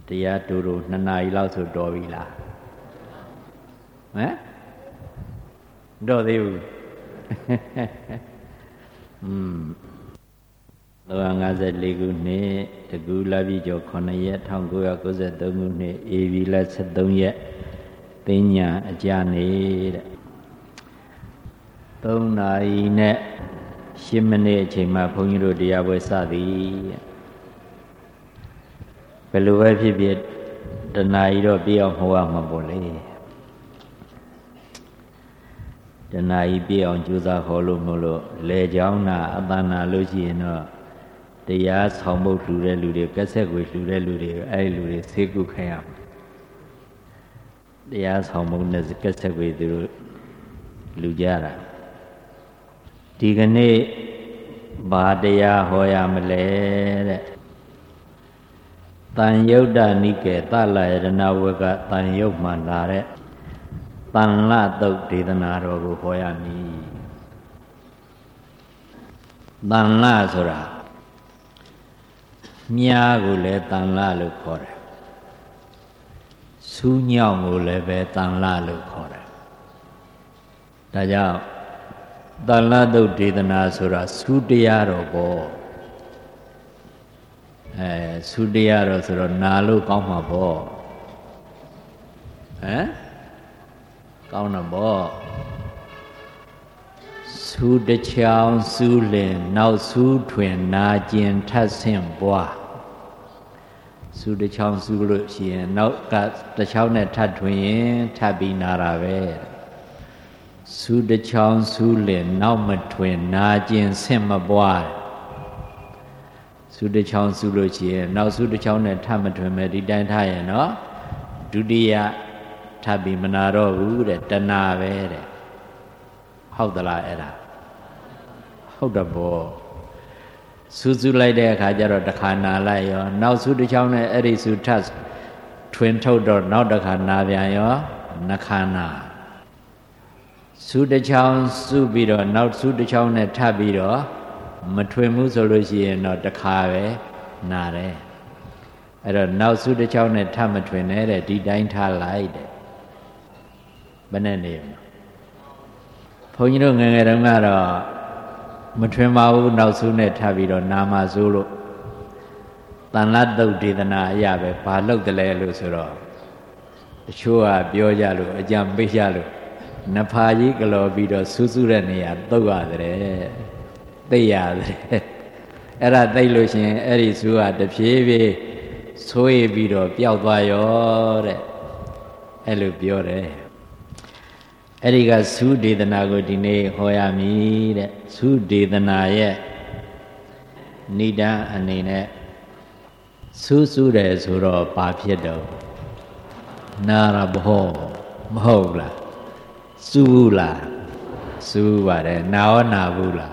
တရားတူတူ2 နာရီလောက်ဆိုတော်ပြီလားဟမ်တော်သေးဘူး354ခုနှစ်တကူလာပြီကျော်9ရက်1993ခုနှစ်ဧပြီလ23ရက်သိညာအကြနေတဲ့3 နာရီနဲ့10 မိနစ်အချိန်မှဘုန်းကြီးတို့တရားပွဲစသည်ဘယ်လိုပဲဖြစ်ဖြစ်တနာရီတော့ပြည့်အောင်ဟောရမှာပေါ့လေတနာရီပြည့်အောင်ကြိုးစားဟောလို့မလို့လေချောင်းနာအပန်းနာလို့ရှိရင်တော့တရားဆောင်ဖို့လှူတဲ့လူတွေကက်ဆက်ကိုလှူတဲ့လူတွေအဲ့ဒီလူတွေဆေးကုခိုင်းရမှာတရားဆောင်ဖို့နဲ့ကက်ဆက်ကိုသူတို့လှူကြတာဒီကနေ့ဘာတရားဟောရမလဲတဲ့တန်ယုတ်တနိကေသလယရဏဝကတန်ယုတ်မှလာတဲ့တန်လတုတ်ဒေသနာတော်ကိုဟောရမည်တန်လဆိုတာမြားကိုလည်းတန်လလို့ခေါ်တယ်စူးညောင်းကိုလည်းပဲတန်လလို့ခေါ်တယ်ဒါကြောင့်တန်လတုတ်ဒေသနာဆိုတာစူးတရားတော်ပေါ့စူးတရားတော်ဆိုတော့နာလို့ကောင်းမှာပေါ့ဟမ်ကောင်းတော့ပေါ့စူးတစ်ချောင်းစူးလင်နောက်စူးထွင်နာကျင်ထပ်ဆင့်ပွားစူးတစ်ချောင်းစူးလို့ရှိရင်နောက်ကတစ်ချောင်းနဲ့ထပ်ထွင်ရင်ထပ်ပြီးနာတာပဲစူးတစ်ချောင်းစူးလင်နောက်မထွင်နာကျင်ဆင့်မပွားစူးတစ်ချောင်းစူးလို့ရှိရင်နောက်စူးတစ်ချောင်းနဲ့ထပ်မထွင်မဲ့ဒီတိုင်းထားရင်နော်ဒုတိယထပ်ပြီးမနာတော့ဘူးတဲ့တဏှာပဲတဲ့ဟုတ်သလားအဲ့ဒါဟုတ်တယ်ပေါ့စူးစူးလိုက်တဲ့အခါကျတော့တစ်ခါနာလိုက်ရောနောက်စူးတစ်ချောင်းနဲ့အဲ့ဒီစူးထပ်ထွင်ထုတ်တော့နောက်တစ်ခါနာပြန်ရောနှခါနာစူးတစ်ချောင်းစူးပြီးတော့နောက်စူးတစ်ချောင်းနဲ့ထပ်ပြီးတော့မထွင်ဘူးဆိုလို့ရှိရင်တော့တစ်ခါပဲနာတယ်အဲ့တော့နောက်စူးတစ်ချောင်းနဲ့ထပ်မထွင်နဲ့တဲ့ဒီတိုင်းထားလိုက်တဲ့ဘယ်နဲ့နေဘုန်းကြီးတို့ငယ်ငယ်တုန်းကတော့မထွင်ပါဘူးနောက်စူးနဲ့ထပ်ပြီးတော့နာမစိုးလို့တန်လတုတ်ဒေသနာအရာပဲဘာလုပ်တယ်လဲလို့ဆိုတော့တချို့ကပြောကြလို့အကြံပေးကြလို့နဖာကြီးကလော်ပြီးတော့စူးစူးတဲ့နေရာတုတ်ရတယ်သိရတယ်အဲ့ဒါသိလို့ရှိရင်အဲ့ဒီစူးကတဖြည်းဖြည်းဆိုးရပြီးတော့ပျောက်သွားရောတဲ့အဲ့လိုပြောတယ်အဲ့ဒီကသုဒေသနာကိုဒီနေ့ဟောရမည်တဲ့သုဒေသနာရဲ့ဏိဒံအနေနဲ့စူးစူးတယ်ဆိုတော့ဘာဖြစ်တော့နာရဘောမဟုတ်လားစူးလားစူးပါတယ်နာရောနာဘူးလား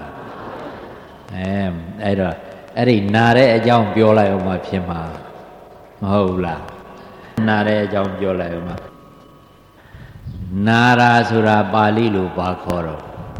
အဲ့တော့အဲ့ဒီနာတဲ့အကြောင်းပြောလိုက်အောင်မှဖြစ်မှာမဟုတ်လားနာတဲ့အကြောင်းပြောလိုက်အောင်မှနာရာဆိုတာပါဠိလိုဘာခေါ်တော့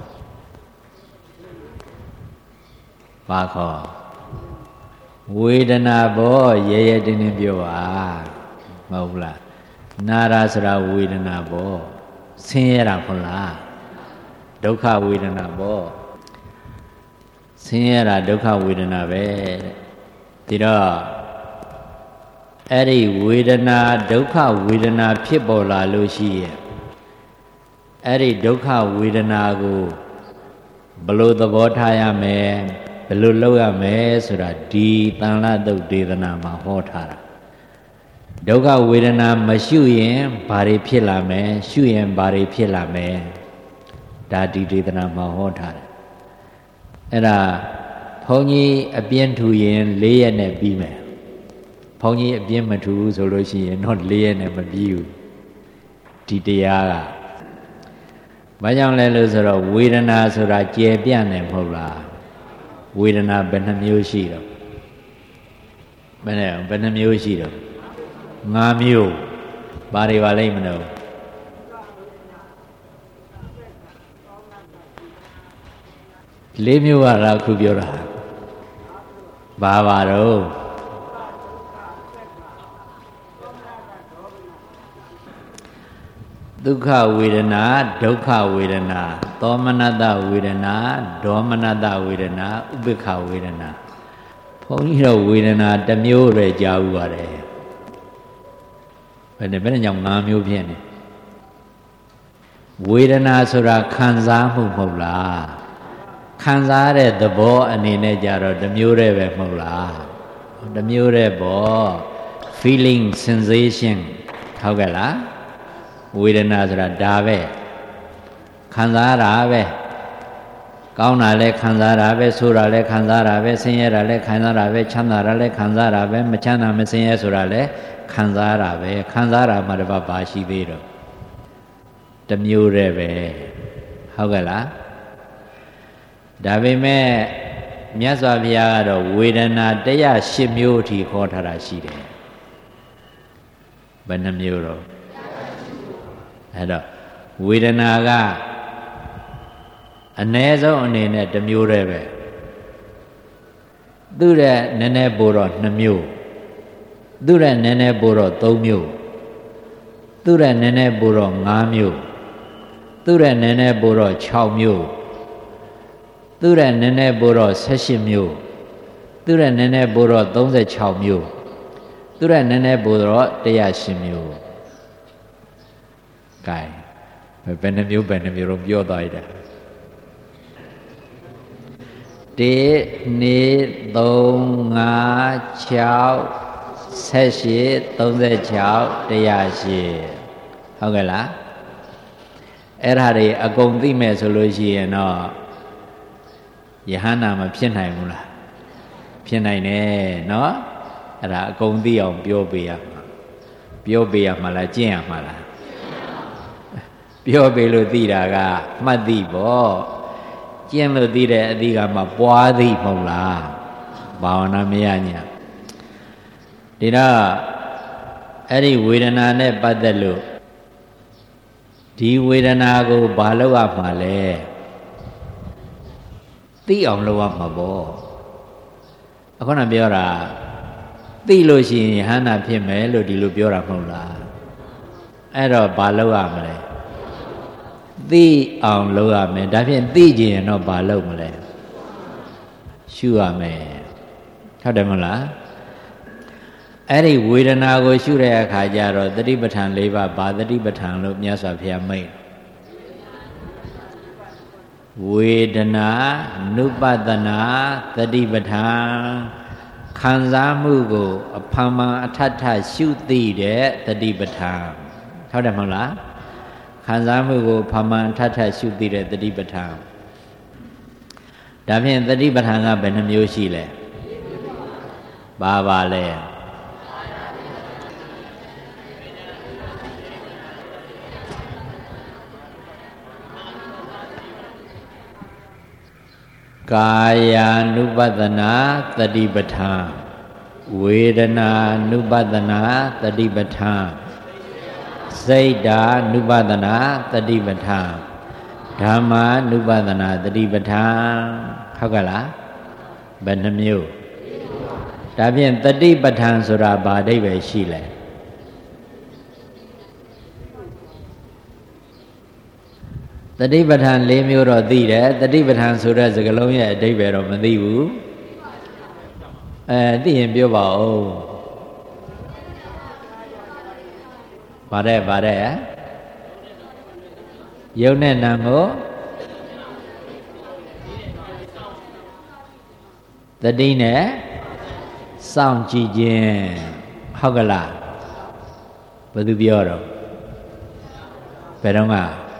ဘာခေါ်ဝေဒနာဘောရဲရဲတင်းတင်းပြောပါမဟုတ်လားနာရာဆိုတာဝေဒနာဘောဆင်းရဲတာဟုတ်လားဒုက္ခဝေဒနာဘောဆင်းရဲတာဒုက္ခဝေဒနာပဲဒီတော့အဲ့ဒီဝေဒနာဒုက္ခဝေဒနာဖြစ်ပေါ်လာလို့ရှိရဲ့အဲ့ဒီဒုက္ခဝေဒနာကိုဘယ်လိုသဘောထားရမယ်ဘယ်လိုလုပ်ရမယ်ဆိုတာဒီတန်လတုတ်ဒေသနာမှာဟောထားတာဒုက္ခဝေဒနာမရှုရင်ဘာတွေဖြစ်လာမယ်ရှုရင်ဘာတွေဖြစ်လာမယ်ဒါဒီဒေသနာမှာဟောထားတယ်အဲ့ဒါဘုန်းကြီးအပြင်းထူရင်4 ရက်နဲ့ပြီးမယ်ဘုန်းကြီးအပြင်းမထူဘူးဆိုလို့ရှိရင်တော့4 ရက်နဲ့မပြီးဘူးဒီတရားကဘာကြောင့်လဲလို့ဆိုတော့ဝေဒနာဆိုတာကျယ်ပြန့်တယ်မဟုတ်လားဝေဒနာဘယ်နှမျိုးရှိတော့ဘယ်နှမျိုးရှိတော့5 မျိုးဘာတွေပါလိမ့်မလို့4 မျိုးကတော့ခုပြောတာဘာပါတော့ Dukkha Vedana, Dukkha Vedana, Domanata Vedana, Domanata Vedana, Ubekha Vedana. Phoniro Vedana, the Mure Javare. When the Benjam Namu Pieni Vedana Sura Kanza Mula Kanzare, the bo and in a jar, the Mure Mula, the Mure bo, feeling sensation, Hogala. Vedana sura dave, khanzarave, kaunale khanzarave, surale khanzarave, sinyerale khanzarave, chandharale khanzarave, machana mesinye surale khanzarave, khanzara maraba bashi vero. Tamureve, hogala. Dave me Myasaviyaro Vedana Daya Shimyoti Kotara Shide. Banamuro. Vedana ga anezo anene tမျိုးတဲ့ပဲသူ့ရဲ့နည်းနည်းပိုတော့2မျိုးသူ့ရဲ့နည်းနည်းပိုတော့3မျိုးသူ့ရဲ့နည်းနည်းပိုတော့5မျိုးသူ့ရဲ့နည်းနည်းပိုတော့6မျိုးသူ့ရဲ့နည်းနည်းပိုတော့18မျိုးသူ့ရဲ့နည်းနည်းပိုတော့36မျိုးသူ့ရဲ့နည်းနည်းပိုတော့108မျိုးကဲဘယ်နှမျိုးတော့ပြောသွားရတာ1 2 3 5 6 18 36 108ဟုတ်ကဲ့လားအဲ့ဒါတွေအကုန်သိမဲ့ဆိုလို့ရှိရင်တော့ယဟန္တာမဖြစ်နိုင်ဘူးလားဖြစ်နိုင်တယ်နော်အဲ့ဒါအကုန်သိအောင်ပြောပေးရမှာလားကျင့်ရမှာလားပြောပေးလို့သိတာကမှတ်သိပေါ့ကျင့်လို့သိတဲ့အသည့်ကမှပွားသိမဟုတ်လားဘာဝနာမရညာဒီတော့အဲ့ဒီဝေဒနာနဲ့ပတ်သက်လို့ဒီဝေဒနာကိုဘာလုပ်ရမှာလဲသိအောင်လုပ်ရမှာပေါ့အခုနပြောတာသိလို့ရှိရင်ဟန္တာဖြစ်မယ်လို့ဒီလိုပြောတာမဟုတ်လားအဲ့တော့ဘာလုပ်ရမလဲသိအောင်လုပ်ရမယ်ဒါဖြင့်သိကြရင်တော့ဘာလုပ်မလဲရှုရမယ်ဟုတ်တယ်မလားအဲ့ဒီဝေဒနာကိုရှုတဲ့အခါကျတော့သတိပဋ္ဌာန်၄ပါးဘာသတိပဋ္ဌာန်လို့မြတ်စွာဘုရားမိန့်ဝေဒနာနုပတနာသတိပဋ္ဌာန်ခံစားမှုကိုအဖန်မှန်အထထရှုသိတဲ့သတိပဋ္ဌာန်ဟုတ်တယ်မဟုတ်လားခံစားမှုကိုဖန်မှန်ထထရှုသိတဲ့သတိပဋ္ဌာန်ဒါဖြင့်သတိပဋ္ဌာန်ကဘယ်နှမျိုးရှိလဲပါလဲကာယ ानु ပတနာသတိပဋ္ဌာန်ဝေဒနာ ानु ပတနာသတိပဋ္ဌာန်စိတ်ဓာ ानु ပတနာသတိပဋ္ဌာန်ဓမ္မာ ानु ပတနာသတိပဋ္ဌာန်ဟုတ်ကဲ့လားဘယ်နှမျိုးဒါဖြင့်သတိပဋ္ဌာန်ဆိုတာဘာအဓိပ္ပာယ်ရှိလဲသတိပဋ္ဌာန်၄မျိုးတော့သိတယ်သတိပဋ္ဌာန်ဆိုတဲ့စကားလုံးရဲ့အဓိပ္ပာယ်တော့မသိဘူးသိရင်ပြောပါဦးဗါတဲ့ယုံနဲ့နာကိုသတိနဲ့စောင့်ကြည့်ခြင်းဟုတ်ကလားဘယ်သူပြောတော့ဘယ်တော့က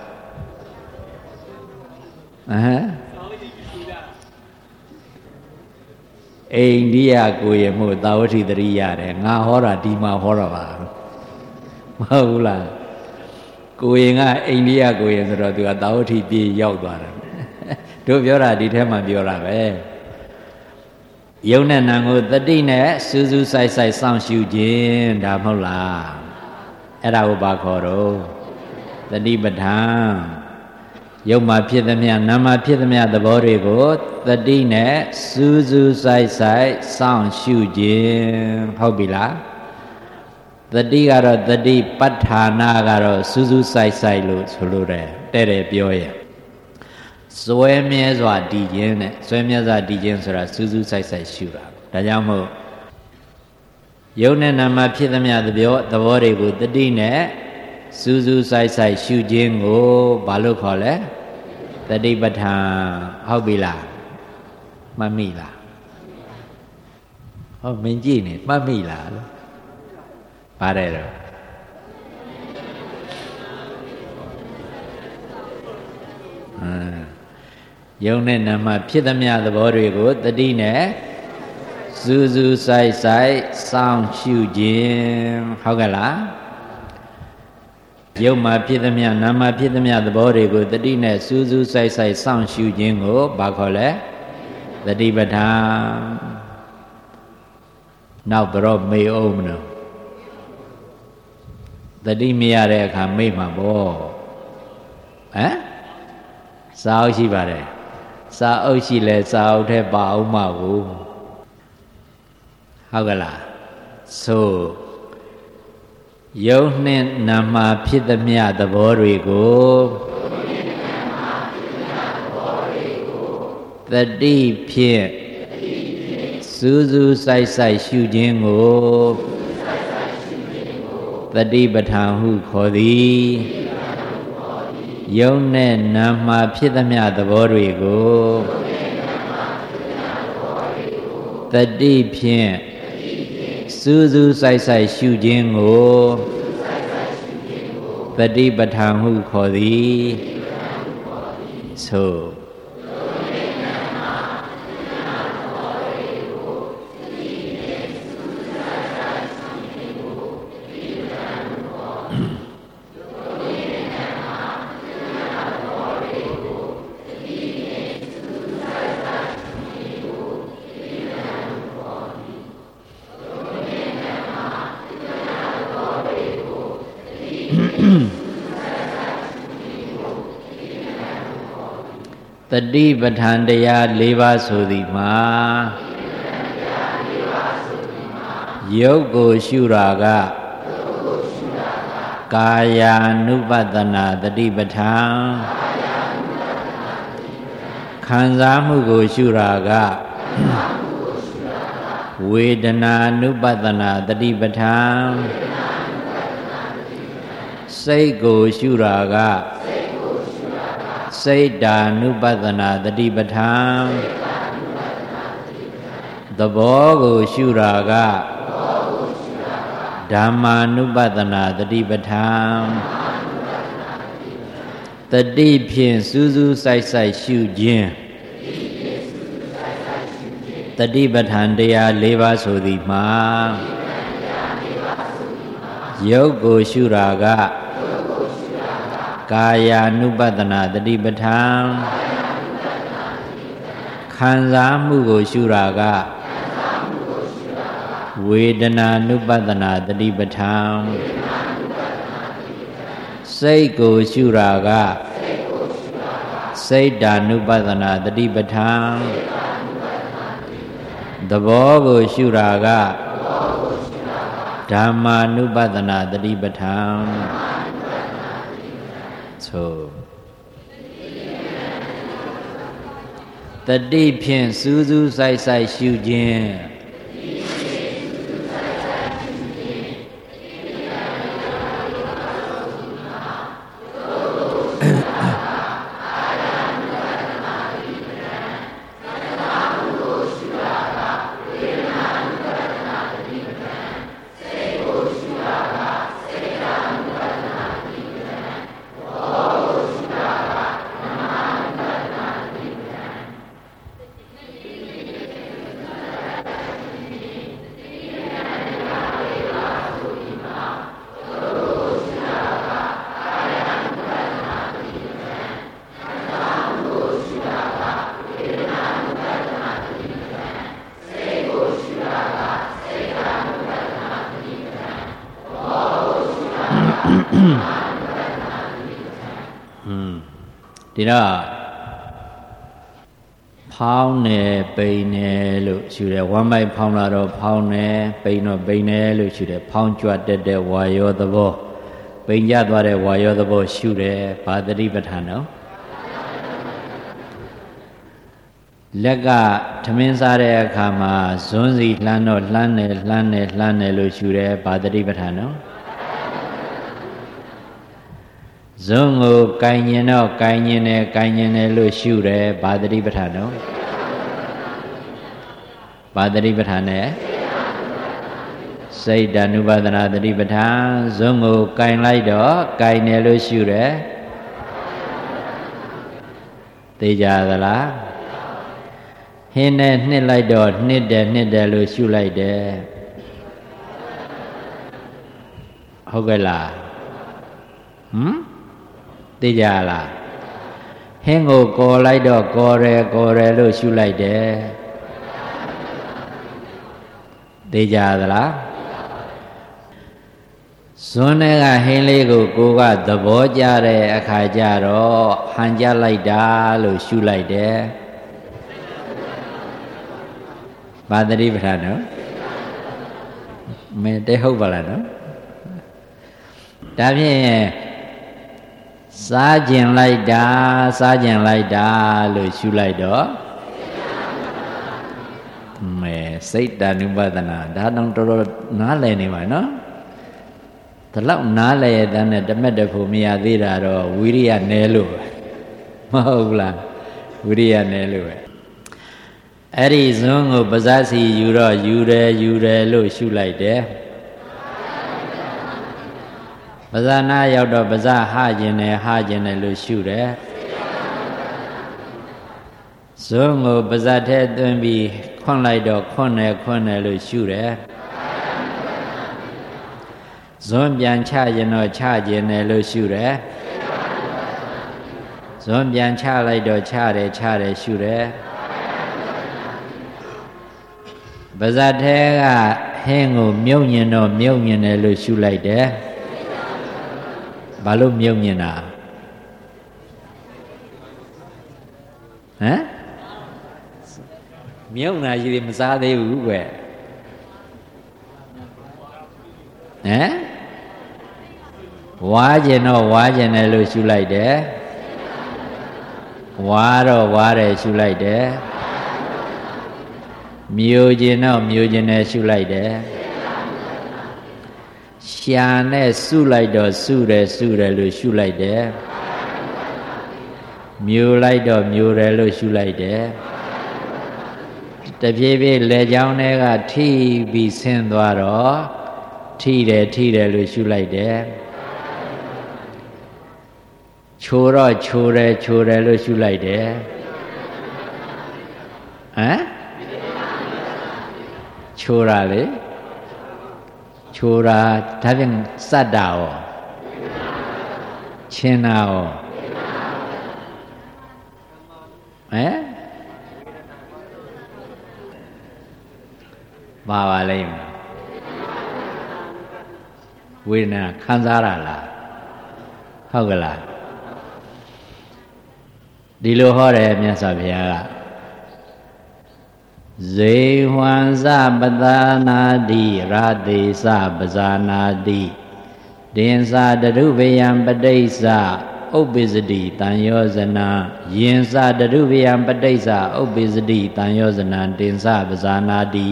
အိန္ဒိယကိုရမှုသာဝတိတရိရတယ်ငါဟောတာဒီမှာဟောတာပါမဟုတ်ဘူးလားကိုရင်ကအိန္ဒိယကိုရင်ဆိုတော့သူကသာဝတိပြေရောက်သွားတယ်တို့ပြောတာဒီထဲမှာပြောတာပဲယုံနဲ့နာကိုတတိနဲ့စူးစူးဆိုင်ဆိုင်စောင့်ရှုခြင်းဒါမဟုတ်လားအဲ့ဒါကိုဘာခေါ်တော့တတိပဋ္ဌာန်ယုံမှာဖြစ်သမျှနာမှာဖြစ်သမျှသဘောတွေကိုတတိနဲ့စူးစူးဆိုင်ဆိုင်စောင့်ရှုခြင်းဟုတ်ပြီလားတတိကတော့တတိပဋ္ဌာနာကတော့စူးစူးဆိုင်ဆိုင်လို့ဆိုလိုတယ်တဲ့တယ်ပြောရင်စွဲမြဲစွာတည်ခြင်းနဲ့စွဲမြဲစွာတည်ခြင်းဆိုတာစူးစူးဆိုင်ဆိုင်ရှုတာဒါကြောင့်မို့ယုံနဲ့နာမဖြစ်သမျှသဘောတွေကိုတတိနဲ့စူးစူးဆိုင်ဆိုင်ရှုခြင်းကိုဘာလို့ခေါ်လဲတတိပဋ္ဌာန်ဟုတ်ပြီလားမှတ်မိလားဟုတ်မင်းကြည့်နေမှတ်မိလားလို့ပါတယ်တော့ယုံနဲ့နာမဖြစ်သမျှသဘောတွေကိုတတိနဲ့စူးစူးဆိုင်ဆိုင်စောင့်ရှုခြင်းဟုတ်ကဲ့လားယုံမှာဖြစ်သမျှနာမဖြစ်သမျှသဘောတွေကိုတတိနဲ့စူးစူးဆိုင်ဆိုင်စောင့်ရှုခြင်းကိုဘာခေါ်လဲတတိပဋ္ဌာန်နောက်တော့မေ့အောင်မလို့တတိမရတဲ့အခါမေ့မှာပေါ့ဟမ်စာအုပ်ရှိပါတယ်စာအုပ်ရှိလဲစာအုပ်ထဲပါအောင်မကိုဟုတ်ကလားဆိုယုံနှင့်နာမဖြစ်သမျှသဘောတွေကိုတတိဖြင့်စူးစူးဆိုင်ဆိုင်ရှုခြင်းကိုတတိပဋ္ဌာန်ဟုခေါ်သည်ယုံနဲ့နာမဖြစ်သမျှသဘောတွေကိုတတိဖြင့်စူးစူးဆိုင်ဆိုင်ရှုခြင်းကိုတတိပဋ္ဌာန်ဟုခေါ်သည်ဆိုတတိပဋ္ဌာန်တရား၄ပါးဆိုသည်မှာယုတ်ကိုရှုတာကကာယ ानु ပတနာတတိပဋ္ဌာန်ခံစားမှုကိုရှုတာကဝေဒနာ ानु ပတနာတတိပဋ္ဌာန်စိတ်ကိုရှုတာကစိတ်ဓာ ानु ပတနာတတိပဋ္ဌာန်သဘောကိုရှုတာကဓမ္မာ ानु ပတနာတတိပဋ္ဌာန်တတိဖြင့်စူးစူးဆိုင်ဆိုင်ရှုခြင်းတတိပဋ္ဌာန်တရား၄ပါးဆိုသည်မှာယုတ်ကိုရှုတာကကာယ ानु ပတနာတတိပဋ္ဌာန်ခံစားမှုကိုရှုတာကဝေဒနာ ानु ပတနာတတိပဋ္ဌာန်စိတ်ကိုရှုတာကစိတ်ဓာ ानु ပတနာတတိပဋ္ဌာန်သဘောကိုရှုတာကဓမ္မာ ानु ပတနာတတိပဋ္ဌာန်ဆိုတတိဖြင့်စူးစူးဆိုင်ဆိုင်ရှုခြင်းဒီတော့ဖဖောင်းနေပိန်နေလို့ရှုတယ်ဝမ်းမိုက်ဖောင်းလာတော့ဖောင်းနေပိန်တော့ပိန်နေလို့ရှုတယ်ဖောင်းကြွတက်တဲ့ဝါယောသဘောပိန်ကြသွားတဲ့ဝါယောသဘောရှုတယ်ဘာသတိပဋ္ဌာန်နော်လက်ကထမင်းစားတဲ့အခါမှာဇွန်းစီလှမ်းတော့လှမ်းနေလို့ရှုတယ်ဘာသတိပဋ္ဌာန်နော်ဇွန်းကိုကိုင်ញင်တော့ကိုင်ញင်တယ်လို့ရှုတယ်ဘာသတိပဋ္ဌာန်နော်ဘာသတိပဋ္ဌာန်နဲ့စိတ်တ ानु ပါဒနာသတိပဋ္ဌာန်ဇွန်းကိုကိုင်လိုက်တော့ကိုင်တယ်လို့ရှုတယ်သိကြသလားဟင်းနဲ့နှစ်လိုက်တော့နှစ်တယ်လို့ရှုလိုက်တယ်ဟုတ်ကဲ့လားသိကြလားဟင်းကိုကော်လိုက်တော့ကော်တယ်လို့ရှုလိုက်တယ်သိကြသလားဇွန်းထဲကဟင်းလေးကိုကိုကသဘောကျတဲ့အခါကျတော့ဟန်ကြလိုက်တာလို့ရှုလိုက်တယ်ဘာသတိပဋ္ဌာန်နော်မဲတဲ့ဟုတ်ပါလားနော်ဒါဖြင့်စားကျင်လိုက်တာလို့ရှုလိုက်တော့မဲစိတ်တ ानु ပါဒနာဒါတော့တော်တော်နားလည်နေပါနော်ဒီလောက်နားလည်ရတဲ့နဲ့တမက်တဖို့မရသေးတာတော့ဝိရိယနည်းလို့မဟုတ်လားဝိရိယနည်းလို့ပဲအဲ့ဒီဇွန်းကိုပါးစပ်စီယူတော့ယူတယ်လို့ရှုလိုက်တယ်ပါးစပ်နာရောက်တော့ပါးစပ်ဟကျင်တယ်လို့ရှုတယ်ဇွန်းကိုပါးစပ်ထဲသွင်းပြီးခွန်းလိုက်တော့ခွန်းတယ်လို့ရှုတယ်ဇွန်းပြန်ချရင်တော့ချတယ်လို့ရှုတယ်ဇွန်းပြန်ချလိုက်တော့ချတယ်ရှုတယ်ပါးစပ်ထဲကဟင်းကိုမြုပ်ညင်တော့မြုပ်ညင်တယ်လို့ရှုလိုက်တယ်ဘာလို့မြုပ်ညင်တာဟမ်မြုပ်နာရှိတယ်မစားသေးဘူးကွယ်ဟမ်ဝါကျင်တော့ဝါကျင်တယ်လို့ရှုလိုက်တယ်ဝါတော့ဝါတယ်ရှုလိုက်တယ်မျိုးကျင်တော့မျိုးကျင်တယ်ရှုလိုက်တယ်ရှာနဲ့စုလိုက်တော့စုတယ်လို့ရှုလိုက်တယ်မျိုးလိုက်တော့မျိုးတယ်လို့ရှုလိုက်တယ်တပြေးပြေးလက်ချောင်းတွေကထိပြီးဆင်းသွားတော့ထိတယ်လို့ရှုလိုက်တယ်ချိုတော့ချိုတယ်လို့ရှုလိုက်တယ်ဟမ်ချိုတာလေချိုတာဒါပြန်စက်တာရောချင်းတာရောဟမ်ပါလိမ့်မယ်ဝေဒနာခံစားရလားဟုတ်ကလားဒီလိုဟောတယ်မြတ်စွာဘုရားကဇေဝံစပတနာတိရာသေစပဇာနာတိဒင်္စာတရုပယံပဋိစ္စဥပ္ပစ္စတိတံယောဇနာယင်္စာတရုပယံပဋိစ္စဥပ္ပစ္စတိတံယောဇနာတင်္စပဇာနာတိ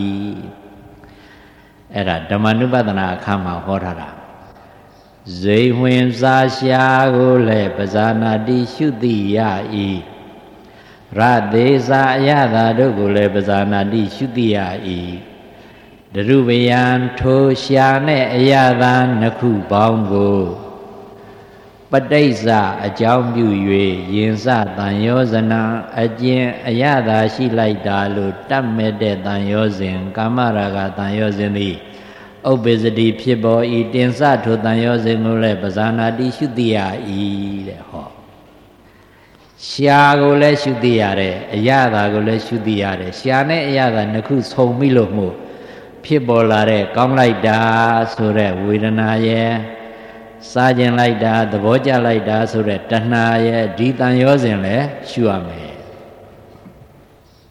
အဲ့ဒါဓမ္မနုပဒနာအခါမှာဟောထားတာဇေဝင်စာရှာကိုလည်းပဇာနာတိရှုတိယဤရသေးစာအယတာတို့ကိုလည်းပဇာနာတိရှုတိယဤဒရုပယံထိုရှာနဲ့အယတာနှစ်ခုပေါင်းကိုပဋိစ္စအကြောင်းပြု၍ယင်စတန်ယောဇနာအကျဉ်အယတာရှိလိုက်တာလို့တတ်မဲ့တဲ့တန်ယောဇဉ်ကာမရာဂတန်ယောဇဉ်သည်ဥပ္ပစ္စတိဖြစ်ပေါ်ဤတင်စထိုတန်ယောဇဉ်ကိုလည်းပဇာနာတိရှုတိယဤတဲ့ဟောရှာကိုလည်းရှုသိရတယ်အရသာကိုလည်းရှုသိရတယ်ရှာနဲ့အရသာနှစ်ခုဆုံမိလို့မို့ဖြစ်ပေါ်လာတဲ့ကောင်းလိုက်တာဆိုတဲ့ဝေဒနာရဲ့စားခြင်းလိုက်တာသဘောကျလိုက်တာဆိုတဲ့တဏှာရဲ့ဒီတန်ရောစဉ်လည်းရှုရမယ်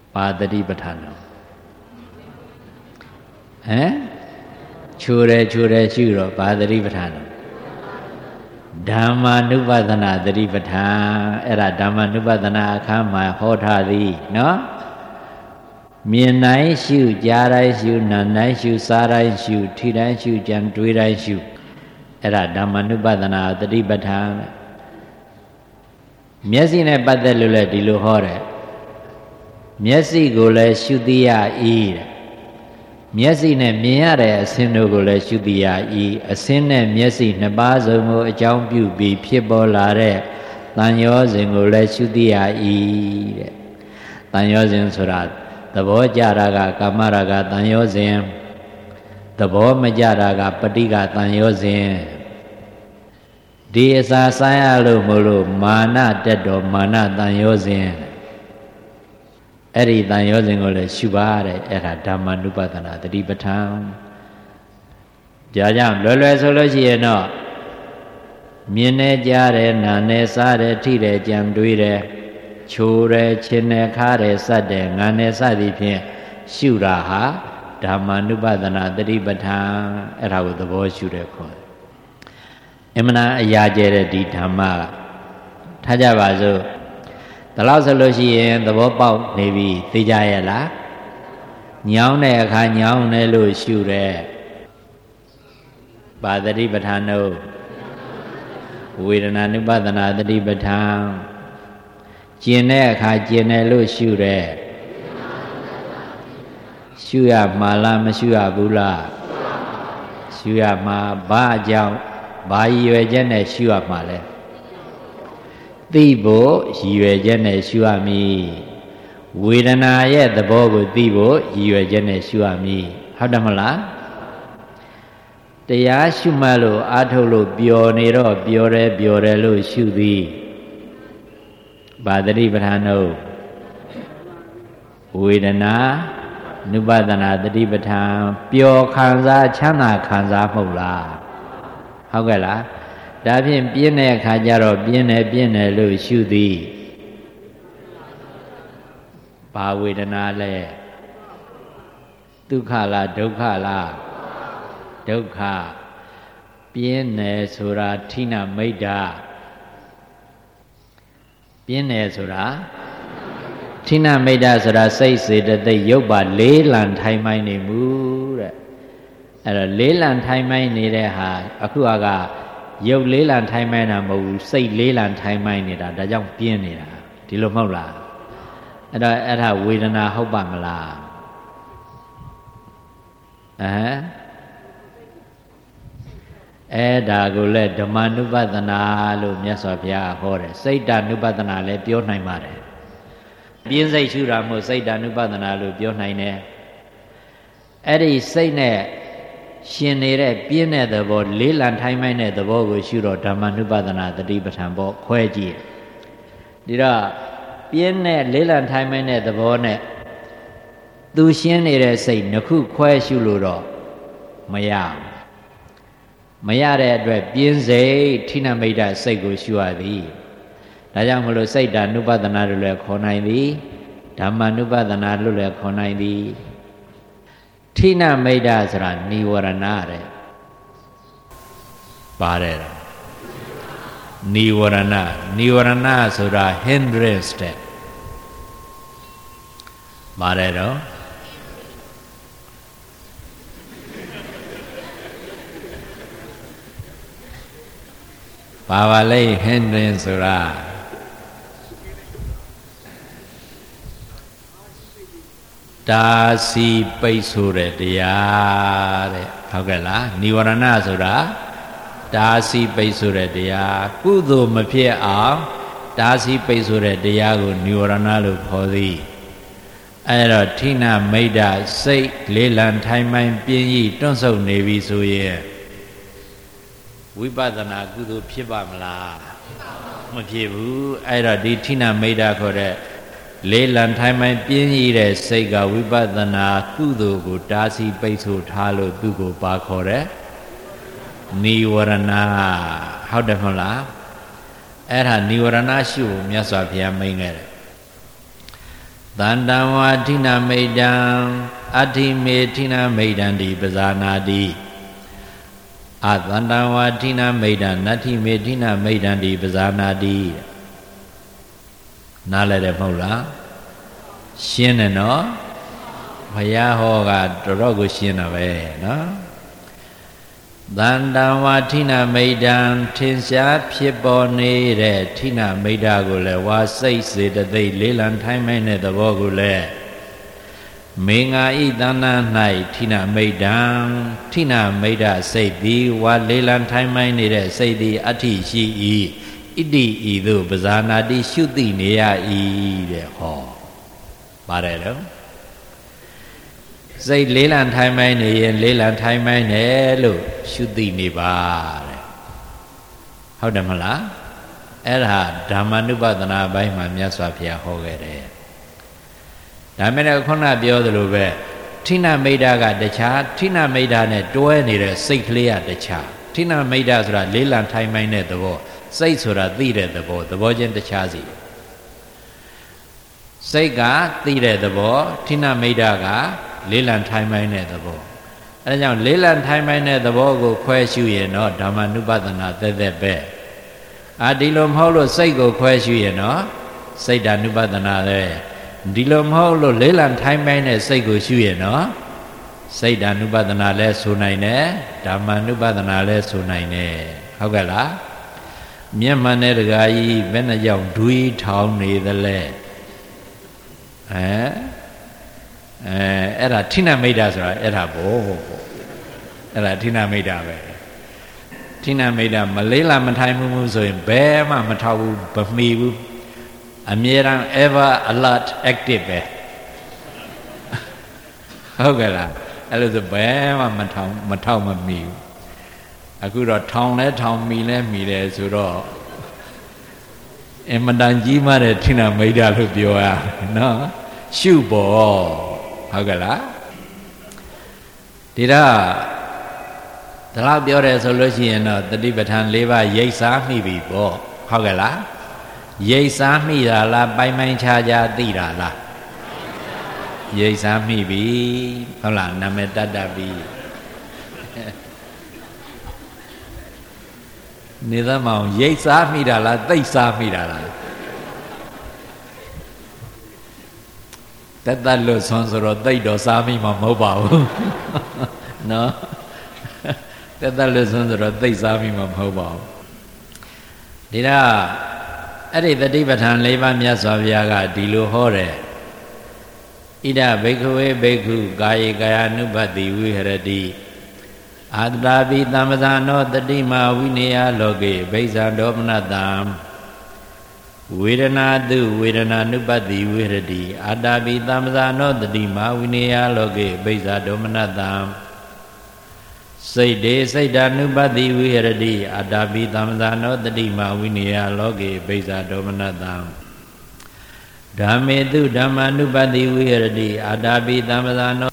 ပါတတိပဋ္ဌာန်ချိုးတယ်ရှုတော့ပါတတိပဋ္ဌာန်ဓမ္မာနုပဒနာတတိပဋ္ဌာန်အဲ့ဒါဓမ္မာနုပဒနာအခန်းမှာဟောထားသည်နော်မြင်တိုင်းရှုကြားတိုင်းရှုနားတိုင်းရှုစားတိုင်းရှုထိတိုင်းရှုကြံတွေးတိုင်းရှုအဲ့ဒါဓမ္မာနုပဒနာတတိပဋ္ဌာန်မျက်စိနဲ့ပတ်သက်လို့လည်းဒီလိုဟောတယ်မျက်စိကိုလည်းရှုသိရ၏တဲ့မျက်စိနဲ့မြင်ရတဲ့အဆင်းတို့ကိုလည်းရှုသိရ၏အဆင်းနဲ့မျက်စိနှစ်ပါးစုံကိုအကြောင်းပြုပြီးဖြစ်ပေါ်လာတဲ့တန်ရောစဉ်ကိုလည်းရှုသိရ၏တဲ့တန်ရောစဉ်ဆိုတာသဘောကြတာကကာမရာဂတန်ရောစဉ်သဘောမကြတာကပဋိကတန်ရောစဉ်ဒီအစာစားရလို့မလို့မာနတက်တော်မာနတန်ရောစဉ်အဲ့ဒီတန်ရောစဉ်ကိုလည်းရှုပါတဲ့အဲ့ဒါဓမ္မာနုပဒနာတတိပဋ္ဌာန်ကြာကြောင့်လွယ်လွယ်ဆိုလို့ရှိရင်တော့မြင်နေကြတယ်နားနေစားတယ်ထိတယ်ကြံတွေးတယ်ချိုးတယ်ချင်းတယ်ခါတယ်စက်တယ်ငန်တယ်စသည်ဖြင့်ရှုတာဟာဓမ္မာနုပဒနာတတိပဋ္ဌာန်အဲ့ဒါကိုသဘောရှုတယ်ခေါ်တယ်အမှန်အရာကျတဲ့ဒီဓမ္မကထားကြပါစို့ဒါလို့ဆိုလို့ရှိရင်သဘောပေါက်နေပြီသိကြရဲ့လားညောင်းတဲ့အခါညောင်းတယ်လို့ရှုတယ်ပါတတိပဋ္ဌာန်တို့ဝေဒနာနုပဒနာတတိပဋ္ဌာန်ကျင်တဲ့အခါကျင်တယ်လို့ရှုတယ်ရှုရမှာလားမရှုရဘူးလားရှုရမှာဘာအကြောင်းဘာရည်ရွယ်ချက်နဲ့ရှုရမှာလဲသိဖို့ရည်ရွယ်ချက်နဲ့ရှုရမည်ဝေဒနာရဲ့သဘောကိုသိဖို့ရည်ရွယ်ချက်နဲ့ရှုရမည်ဟုတ်တယ်မလားတရားရှုမှတ်လို့အာထုတ်လို့ပျော်နေတော့ပျော်တယ်လို့ရှုသည်ပါတတိပဋ္ဌာန်တို့ဝေဒနာနုပဒနာတတိပဋ္ဌာန်ပျော်ခံစားချမ်းသာခံစားမဟုတ်လားဟုတ်ကဲ့လားဒါဖြင့်ပြင်းတဲ့အခါကျတော့ပြင်းတယ်လို့ရှုသည်ဘာဝေဒနာလဲဒုက္ခလားဒုက္ခလားဒုက္ခပြင်းတယ်ဆိုတာဌိနမိတ်တာပြင်းတယ်ဆိုတာဌိနမိတ်တာဆိုတာစိတ်စေတသိက်ရုပ်ပါလေးလံထိုင်မိုင်းနေမှုတဲ့အဲ့တော့လေးလံထိုင်မိုင်းနေတဲ့ဟာအခုကရုပ်လေးလံထိုင်မိုင်းတာမဟုတ်ဘူးစိတ်လေးလံထိုင်မိုင်းနေတာဒါကြောင့်ပြင်းနေတာဒီလိုမဟုတ်လားအဲ့တော့အဲ့ဒါဝေဒနာဟုတ်ပါမလားအဲ့ဒါကိုလည်းဓမ္မာနုပဒနာလို့မြတ်စွာဘုရားဟောတယ်စိတ်တ ानु ပဒနာလည်းပြောနိုင်ပါတယ်ပြင်းစိတ်ရှုတာမို့စိတ်တ ानु ပဒနာလို့ပြောနိုင်တယ်အဲ့ဒီစိတ်နဲ့ရှင်နေတဲ့ပြင်းတဲ့သဘောလေးလံထိုင်းမိုင်းတဲ့သဘောကိုရှုတော့ဓမ္မာနုပဒနာတတိပဋ္ဌာန်ပေါ့ခွဲကြည့်ဒီတော့ပြင်းတဲ့လေးလံထိုင်းမိုင်းတဲ့သဘောနဲ့သူရှင်းနေတဲ့စိတ်နှစ်ခုခွဲရှုလို့တော့မရတဲ့အတွက်ပြင်းစိတ်ဌိနမိတ်တစိတ်ကိုရှုရသည်ဒါကြောင့်မလို့စိတ်တ ानु ပဒနာလို့လည်းခေါ်နိုင်သည်ဓမ္မာနုပဒနာလို့လည်းခေါ်နိုင်သည်ဌိနမိတ်တဆိုတာនិဝရဏတဲ့ပါတယ်និဝရဏဆိုတာ hindrance တဲ့ပါတယ်တော့ပါပါလေဟင်းရင်ဆိုတာတာစီပိတ်ဆိုတဲ့တရားတဲ့ဟုတ်ကဲ့လားនិဝရဏဆိုတာတာစီပိတ်ဆိုတဲ့တရားကုသိုလ်မဖြစ်အောင်တာစီပိတ်ဆိုတဲ့တရားကိုនិဝရဏလို့ခေါ်သည်အဲ့တော့ဌိနမိတ်တစိတ်လေးလံထိုင်မှန်ပြင်းဤတွန့်ဆုတ်နေပြီဆိုရင်ဝိပဿနာကုသိုလ်ဖြစ်ပါမလားမဖြစ်ဘူးအဲ့တော့ဒီဌိနမိတ်တခေါ်တဲ့လေးလံထိုင်မှန်ပြင်းကြီးတဲ့စိတ်ကဝိပဿနာကုသိုလ်ကိုတားဆီးပိတ်ဆို့ထားလို့သူ့ကိုပါခေါ်တဲ့និဝရဏဟုတ်တယ်မဟုတ်လားအဲ့ဒါនិဝရဏရှုမြတ်စွာဘုရားမိန့်ခဲ့တယ်သန္တံဝါထိနာမိတ်တံအဋ္ဌိမေထိနာမိတ်တံတိပဇာနာတိအသန္တံဝါထိနာမိတ်တံနတ္ထိမေထိနာမိတ်တံတိပဇာနာတိနားလည်တယ်မဟုတ်လားရှင်းတယ်နော်ဘုရားဟောကတော်တော်ကိုရှင်းတာပဲနော်သန္တံဝါထိနာမိတ်တံထင်ရှားဖြစ်ပေါ်နေတဲ့ထိနာမိတ်တာကိုလည်းဝါစိတ်စေတသိက်လေးလံထိုင်းမိုင်းတဲ့သဘောကိုလည်းမေငါဤသန္တာ၌ထိနာမိတ်တံထိနာမိတ်တာစိတ်သည်ဝါလေးလံထိုင်းမိုင်းနေတဲ့စိတ်သည်အဋ္ဌိရှိ၏ဣတိဤသို့ပဇာနာတိရှုသိနေရ၏တဲ့ဟောပါတယ်တော့စိတ်လေးလံထိုင်းမိုင်းနေရင်လေးလံထိုင်းမိုင်းတယ်လို့ရှုသိနေပါတဲ့ဟုတ်တယ်မလားအဲ့ဒါဓမ္မနုပဒနာဘိုင်းမှာမြတ်စွာဘုရားဟောခဲ့တယ်ဒါမဲ့လည်းခုနပြောသလိုပဲထိနာမိတ်တာကတခြားထိနာမိတ်တာနဲ့တွဲနေတဲ့စိတ်ကလေးကတခြားထိနာမိတ်တာဆိုတာလေးလံထိုင်းမိုင်းတဲ့သဘောစိတ်ဆိုတာသိတဲ့သဘောချင်းတခြားစီစိတ်ကသိတဲ့သဘောထိနာမိတ်တာကလေးလံထိုင်းမိုင်းတဲ့သဘောအဲဒါကြောင့်လေးလံထိုင်းမိုင်းတဲ့သဘောကိုခွဲရှုရင်တော့ဓမ္မနုပဒနာသက်သက်ပဲဒီလိုမဟုတ်လို့စိတ်ကိုခွဲရှုရင်တော့စိတ်ဓာနုပဒနာပဲဒီလိုမဟုတ်လို့လေးလံထိုင်းမိုင်းတဲ့စိတ်ကိုရှုရင်တော့စိတ်ဓာနုပဒနာလည်းဆိုနိုင်တယ်ဓမ္မနုပဒနာလည်းဆိုနိုင်တယ်ဟုတ်ကဲ့လားမျက်မှန်တဲ့တကားကြီးဘယ်နှကြောင့်ဒွီးထောင်နေသလဲအဲ့ဒါထိနာမိတ်တာဆိုတာအဲ့ဒါဘောအဲ့ဒါထိနာမိတ်တာပဲထိနာမိတ်တာမလေးလာမထိုင်မှုဆိုရင်ဘယ်မှမထောက်ဘူးမမီဘူးအမြဲတမ်း ever alert active ပဲဟုတ်ကဲ့လားအဲ့လိုဆိုဘယ်မှမထောက်မမီဘူးအခုတော့ထောင်လဲထောင်မီလဲမီတယ်ဆိုတော့အမတန်ကြီးမားတဲ့ထိနာမိတ်တာလို့ပြောရနော်ရှုပေါ်ဟုတ်ကဲ့လားဒီတော့ဒါတော့ပြောတယ်ဆိုလို့ရှိရင်တော့တတိပဋ္ဌာန်၄ပါးရိပ်စားမိပြီပေါ့ဟုတ်ကဲ့လားရိပ်စားမိတာလားပိုင်ပိုင်ခြားခြားသိတာလားရိပ်စားမိပြီဟုတ်လားနာမည်တတ်ပြီနေသမောင်ရိပ်စားမိတာလားသိစားမိတာလားတက်လို့ဆွမ်းဆိုတော့သိတော့စားမိမှာမဟုတ်ပါဘူးနော်တက်လို့ဆွမ်းဆိုတော့သိစားမိမှာမဟုတ်ပါဘူးဒီတော့အဲ့ဒီတတိပဋ္ဌာန်၄ပါးမြတ်စွာဘုရားကဒီလိုဟောတယ်ဣဒဘိက္ခဝေဘိက္ခုကာယေကာယ ानु ပတ္တိဝိဟရတိအာတတာပိသမ္ပဇာနောတတိမာဝိနေယလောကေဘိဇာဒေါမနတံဝေဒနာတုဝေဒနာ ानु ပတ္တိဝိဟရတိအာတာပိသမ္ပဇာနောတတိမာဝိနေယလောကေဘိဇာဒေါမနတံစိတ်တေစိတ်ဓာ ानु ပတ္တိဝိဟရတိအာတာပိသမ္ပဇာနောတတိမာဝိနေယလောကေဘိဇာဒေါမနတံဓမ္မေတုဓမ္မာနုပတ္တိဝိဟရတိအာတာပိသမ္ပဇာနော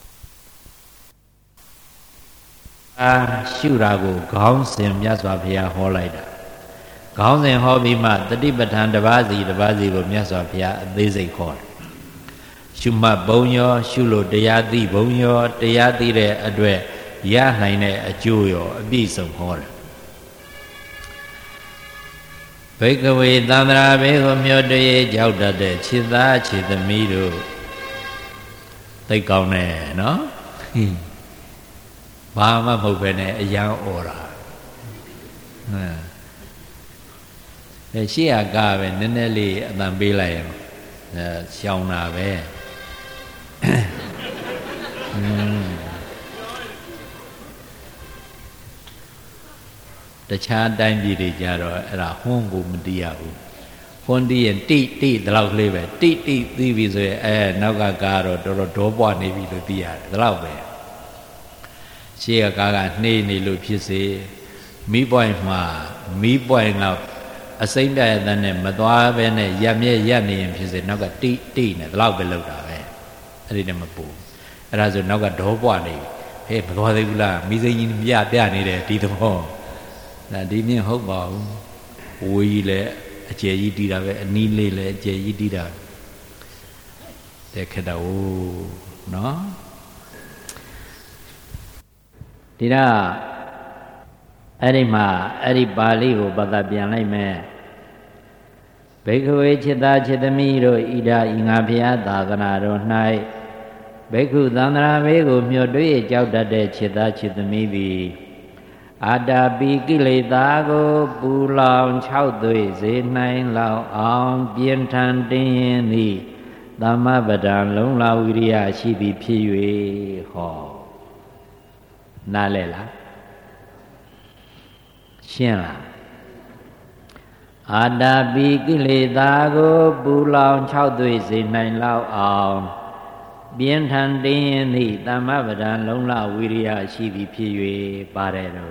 ရှုတာကိုခေါင်းစဉ်မြတ်စွာဘုရားဟောလိုက်တာခေါင်းစဉ်ဟောပြီးမှတတိပဋ္ဌာန်တစ်ပါးစီကိုမြတ်စွာဘုရားအသေးစိတ်ခေါ်တယ်ရှုမှတ်ဘုံရောရှုလို့တရားသိဘုံရောတရားသိတဲ့အတွက်ရနိုင်တဲ့အကျိုးရောအပြည့်စုံဟောတယ်ဘိက္ခဝေသန္တရာဘေကိုမျောတရေကြောက်တတ်တဲ့ခြေသားခြေသမီးတို့သိကောင်းတယ်နော်ဘာမှမဟုတ်ပဲနဲ့အယံဩတာရှေ့ကပဲနည်းနည်းလေးအတန်ပေးလိုက်ရင်ရှောင်တာပဲတခြားတိုင်းပြည်တွေကြတော့အဲ့ဒါဟွန်းကိုမတီးရဘူးဟွန်းတီးရင်တိဒီလောက်ကလေးပဲတိသိပြီဆိုရင်နောက်ကကားတော့တော်တော်ဒေါပွားနေပြီလို့သိရတယ်ဒီလောက်ပဲရှေ့ကကားကနှေးနေလို့ဖြစ်စေမီးပွိုင်မှာမီးပွိုင်ကအစိမ့်ပြရတဲ့နဲ့မသွားပဲနဲ့ရက်မြဲရက်နေရင်ဖြစ်စေနောက်ကတိနေဒီလောက်ပဲလောက်တာပဲအဲ့ဒီနဲ့မပူအဲ့ဒါဆိုနောက်ကဒေါပွားနေဟဲ့မသွားသေးဘူးလားမီးစိမ်းကြီးပြနေတယ်ဒီသဘောဒါဒီမြင်ဟုတ်ပါဘူးဝေးကြီးလည်းအကျယ်ကြီးတီးတာပဲအနီးလေးလည်းအကျယ်ကြီးတီးတာတဲ့ခက်တော့နော်ဒီတော့အဲ့ဒီမှာအဲ့ဒီပါဠိကိုဘာသာပြန်လိုက်မယ်ဘိက္ခဝေจิตသားจิตသမီးတို့ဣဒာဤငါဘုရားသာသနာတော်၌ဘိက္ခုသန္တရာဘေးကိုမျှော်တွေ့ကြောက်တတ်တဲ့จิตသားจิตသမီးသည်အာတာပိကိလေသာကိုပူလောင်၆သွေ့စေနိုင်လောက်အောင်ပြင်းထန်တင်းရင်သည်သမ္မပဒံလုံလဝိရိယရှိသည်ဖြစ်၍ဟောနားလဲလားရှင်းလားအာတာပိကိလေသာကိုပူလောင်၆သွေ့စေနိုင်လောက်အောင်ပြင်းထန်တင်းရင်သည်သမ္မပဒံလုံလဝိရိယရှိသည်ဖြစ်၍ပါတယ်တော့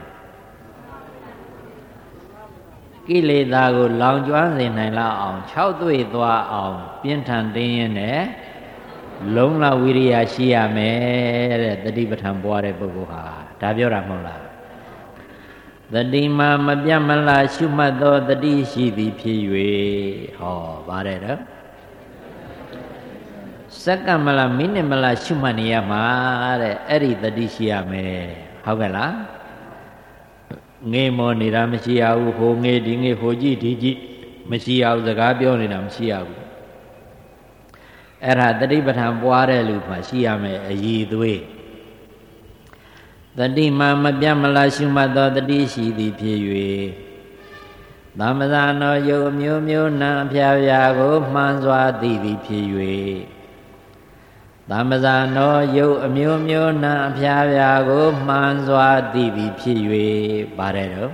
ကိလေသာကိုလောင်ကျွမ်းစေနိုင်လောက်အောင်၆သွေ့သွားအောင်ပြင်းထန်တင်းရင်နဲ့လုံလဝိရိယရှိရမယ်တဲ့တတိပဋ္ဌာန်ပွားတဲ့ပုဂ္ဂိုလ်ဟာဒါပြောတာမဟုတ်လားတတိမှာမပြတ်မလားရှုမှတ်သောတတိရှိသည်ဖြစ်၍ဟောပါတယ်တော့စက္ကန့်မလားမိနစ်မလားရှုမှတ်နေရမှာတဲ့အဲ့ဒီတတိရှိရမယ်ဟုတ်ကဲ့လားငေးမောနေတာမရှိရဘူးဟိုငေးဒီငေးဟိုကြည့်ဒီကြည့်မရှိရဘူးစကားပြောနေတာမရှိရဘူးအဲ့ဒါတတိပဋ္ဌာန်ပွားတဲ့လူမှာရှိရမယ်အည်သွေးတတိမှာမပြတ်မလားရှုမှတ်သောတတိရှိသည်ဖြစ်၍သမ္ပဇာနောယုတ်မျိုးမျိုးနာအဖျားဖျားကိုမှန်စွာသိသည်ဖြစ်၍သမ္ပဇာနောယုတ်အမျိုးမျိုးနာအဖျားဖျားကိုမှန်စွာသိသည်ဖြစ်၍ပါတယ်တော့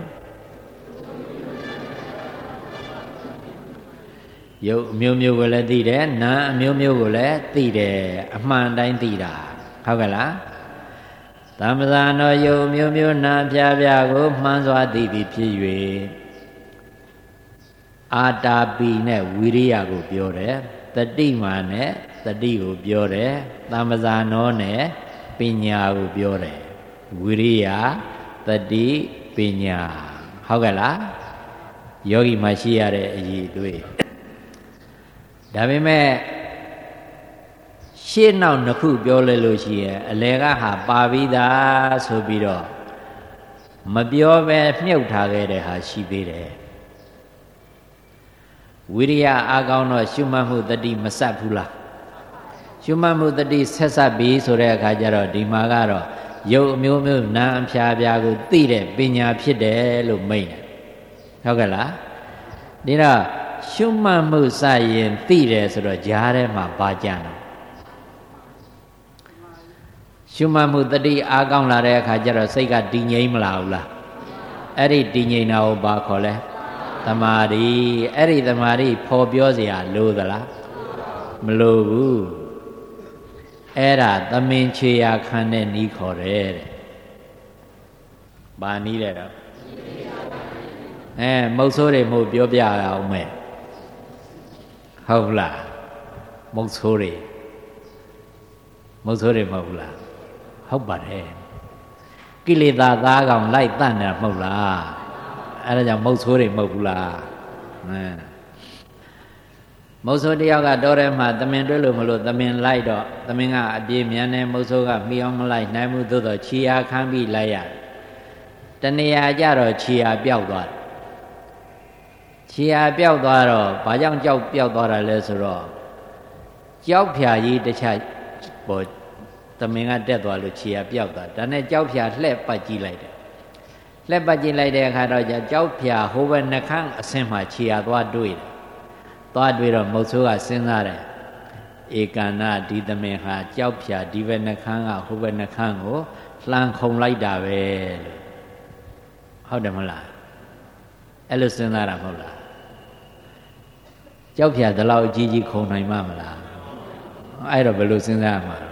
ယုတ်အမျိုးမျိုးကိုလည်းသိတယ်နာအမျိုးမျိုးကိုလည်းသိတယ်အမှန်တိုင်းသိတာဟုတ်ကဲ့လားသမ္ပဇာနောယုတ်မျိုးမျိုးနာအဖျားဖျားကိုမှန်စွာသိသည်ဖြစ်၍အာတာပိနဲ့ဝိရိယကိုပြောတယ်တတိမာနဲ့တတိကိုပြောတယ်သမ္ပဇာနောနဲ့ပညာကိုပြောတယ်ဝိရိယတတိပညာဟုတ်ကဲ့လားယောဂီမှာရှိရတဲ့အည်အသွေးဒါပေမဲ့ရှေ့နောက်နှစ်ခုပြောလဲလို့ရှိရင်အလယ်ကဟာပါပြီးသားဆိုပြီးတော့မပြောပဲမြုပ်ထားခဲ့တဲ့ဟာရှိသေးတယ်ဝိရိယအားကောင်းတော့ရှုမှတ်မှုတတိမစပ်ဘူးလားရှုမှတ်မှုတတိဆက်ဆက်ပြီးဆိုတဲ့အခါကျတော့ဒီမှာကတော့ယုတ်အမျိုးမျိုးနာအဖျားဖျားကိုသိတဲ့ပညာဖြစ်တယ်လို့မိန့်တယ်ဟုတ်ကဲ့လားဒီတော့ရှုမှတ်မှုစရင်သိတယ်ဆိုတော့ကြားထဲမှာပါကြတယ်ရှုမှတ်မှုတတိအားကောင်းလာတဲ့အခါကျတော့စိတ်ကတည်ငြိမ်မလာဘူးလားအဲ့ဒီတည်ငြိမ်တာကိုဘာခေါ်လဲသမာဓိအဲ့ဒီသမာဓိဖော်ပြောเสียလိုသလားမလိုဘူးအဲ့ဒါသမင်ချေရခံတဲ့နီးခေါ်တယ်တဲ့ဘာနီးတဲ့တော့မုတ်ဆိုးတွေမဟုတ်ပြောပြအောင်မဲ့ဟုတ်လားမုတ်ဆိုးတွေမဟုတ်ဘူးလားဟုတ်ပါတယ်ကိလေသာသားကောင်လိုက်တတ်နေတာမဟုတ်လားအဲ့ဒါကြောင့်မုတ်ဆိုးတွေမဟုတ်ဘူးလားမုတ်ဆိုးတယောက်ကတောထဲမှာသမင်တွေ့လို့မလို့သမင်လိုက်တော့သမင်ကအပြေးမြန်နေမုတ်ဆိုးကမိအောင်မလိုက်နိုင်ဘူးသို့တော့ခြေအားခမ်းပြီးလိုက်ရတနေရာကြတော့ခြေအားပျောက်သွားတယ်ခြေအားပျောက်သွားတော့ဘာကြောင့်ကြောက်ပျောက်သွားတာလဲဆိုတော့ကြောက်ဖြာကြီးတစ်ချက်ပေါ်သမင်ကတက်သွားလို့ခြေအားပျောက်သွားဒါနဲ့ကြောက်ဖြာလှဲ့ပတ်ကြည့်လိုက်တယ်လှဲ့ပတ်ကြည့်လိုက်တဲ့အခါတော့ကြောက်ဖြာဟိုဘက်နှခမ်းအဆင်းမှာခြေအားသွားတွေ့တယ်သွားတွေ့တော့မုတ်ဆိုးကစဉ်းစားတယ်ဧကန္နဒီသမင်ဟာကြောက်ဖြာဒီဘက်နှခမ်းကဟိုဘက်နှခမ်းကိုလှမ်းခုံလိုက်တာပဲလို့ဟုတ်တယ်မလားအဲ့လိုစဉ်းစားတာမဟုတ်လားကြောက်ဖြာဒီလောက်အကြီးကြီးခုံနိုင်မှာမလားအဲ့တော့ဘယ်လိုစဉ်းစားရမှာ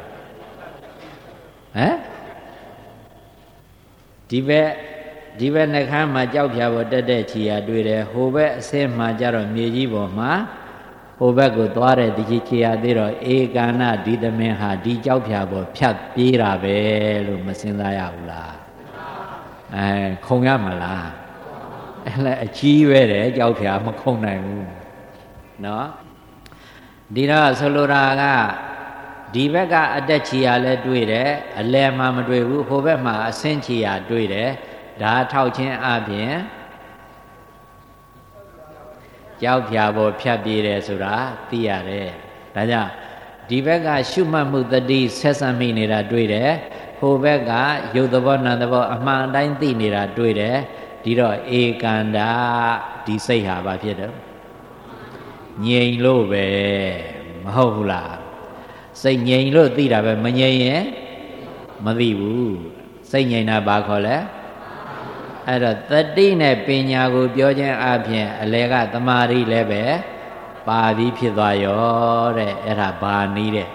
ဒီဘက်နှခမ်းမှာကြောက်ဖြာပေါ်တက်တဲ့ခြေရာတွေ့တယ်ဟိုဘက်အဆင်းမှာကျတော့မြေကြီးပေါ်မှာဟိုဘက်ကိုသွားတဲ့ဒီခြေရာသေးတော့ဧကန္နဒီသမင်ဟာဒီကြောက်ဖြာပေါ်ဖြတ်ပြေးတာပဲလို့မစဉ်းစားရဘူးလားခုံရမလားအဲ့လဲအကြီးပဲတယ်ကြောက်ဖြာမခုံနိုင်ဘူးเนาะဒီတော့ဆိုလိုတာကဒီဘက်ကအတက်ချီရလဲတွေ့တယ်အလယ်မှာမတွေ့ဘူးဟိုဘက်မှာအဆင်းချီရတွေ့တယ်ဒါထောက်ချင်းအပြင်ကြောက်ဖြာပေါ်ဖြတ်ပြေးတယ်ဆိုတာသိရတယ်ဒါကြောင့်ဒီဘက်ကရှုမှတ်မှုတတိဆက်ဆံမိနေတာတွေ့တယ်ဟိုဘက်ကရုပ်သဘောနာမ်သဘောအမှန်တိုင်းသိနေတာတွေ့တယ်ဒီတော့ဧကန္တာဒီစိတ်ဟာဘာဖြစ်တယ်ငြိမ်လို့ပဲမဟုတ်ဘူးလားစိတ်ငြိမ်လို့သိတာပဲမငြိမ်ရင်မသိဘူးစိတ်ငြိမ်တာဘာခေါ်လဲအဲ့တော့တတိနဲ့ပညာကိုပြောခြင်းအပြင်အလယ်ကသမာဓိလည်းပဲပါပြီးဖြစ်သွားရောတဲ့အဲ့ဒါဘာနည်းတဲ့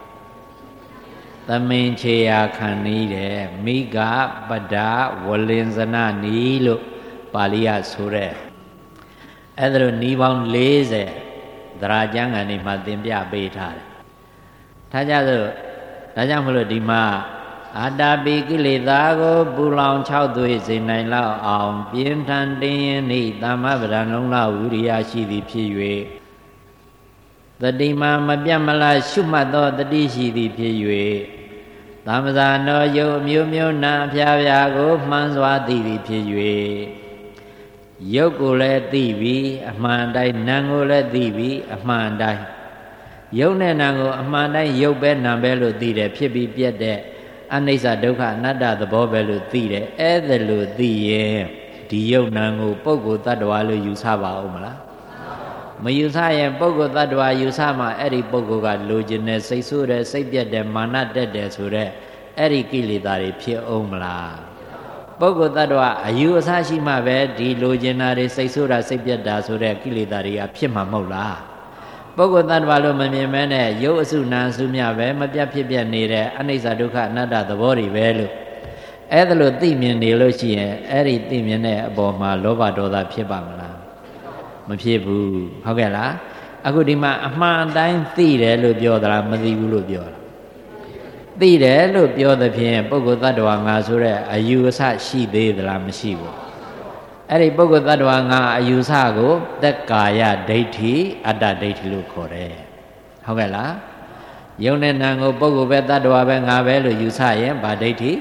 သမင်ချေယာခံနည်းတဲ့မိဂပဒဝလင်္ဇနနီးလို့ပါဠိရဆိုတဲ့အဲ့ဒါလိုနီးပေါင်း40သရကျမ်းဂန်ဒီမှာသင်ပြပေးထားတယ်ထားကြစို့ဒါကြောင့်မလို့ဒီမှာအာတာပိကိလေသာကိုပူလောင်6သွေးစေနိုင်လောက်အောင်ပြင်းထန်တင်းရင်ဤသမ္မပဒံလုံးလောက်ဝိရိယရှိသည်ဖြစ်၍တတိမာမပြတ်မလားရှုမှတ်သောတတိရှိသည်ဖြစ်၍သမ္ပဇာနောယုတ်မျိုးမျိုးနာအဖျားဖျားကိုမှန်းစွာသိသည်ဖြစ်၍ယုတ်ကိုလည်းသိပြီအမှန်တိုင်းနာမ်ကိုလည်းသိပြီအမှန်တိုင်းယုတ်နဲ့နာမ်ကိုအမှန်တိုင်းယုတ်ပဲနာမ်ပဲလို့သိတယ်ဖြစ်ပြီးပြတ်တဲ့အနိစ္စဒုက္ခအနတ္တသဘောပဲလို့သိတယ်အဲ့ဒါလို့သိရင်ဒီယုတ်နာမ်ကိုပုဂ္ဂိုလ်တ attva လို့ယူဆပါဦးမလားမယူဆရင်ပုဂ္ဂိုလ်တ attva ယူဆမှအဲ့ဒီပုဂ္ဂိုလ်ကလိုချင်တယ်စိတ်ဆိုးတယ်စိတ်ပြတ်တယ်မာနတက်တယ်ဆိုတဲ့အဲ့ဒီကိလေသာတွေဖြစ်အောင်မလားပုဂ္ဂိုလ်တ attva အယူအဆရှိမှပဲဒီလိုချင်တာတွေစိတ်ဆိုးတာစိတ်ပြတ်တာဆိုတဲ့ကိလေသာတွေကဖြစ်မှာမဟုတ်လားပုဂ္ဂိုလ်တ attva လို့မမြင်မဲနဲ့ရုပ်အစုနာအစုမြပဲမပြတ်ဖြစ်ပြနေတဲ့အနိစ္စဒုက္ခအနတ္တသဘောတွေပဲလို့အဲ့ဒါလို့သိမြင်နေလို့ရှိရင်အဲ့ဒီသိမြင်တဲ့အပေါ်မှာလောဘဒေါသဖြစ်ပါမလားမဖြစ်ဘူးဟုတ်ကဲ့လားအခုဒီမှာအမှန်တိုင်းသိတယ်လို့ပြောသလားမသိဘူးလို့ပြောတာသိတယ်လို့ပြောသဖြင့်ပုဂ္ဂိုလ်တ attva ငါဆိုတဲ့အယူအဆရှိသေးသလားမရှိဘူးအဲ့ဒီပုဂ္ဂိုလ်တ attva ငါအယူဆကိုသက်ကာယဒိဋ္ဌိအတ္တဒိဋ္ဌိလို့ခေါ်တယ်ဟုတ်ကဲ့လားယုံနဲ့နာမ်ကိုပုဂ္ဂိုလ်ပဲတ attva ပဲငါပဲလို့ယူဆရင်ဗာဒိဋ္ဌိ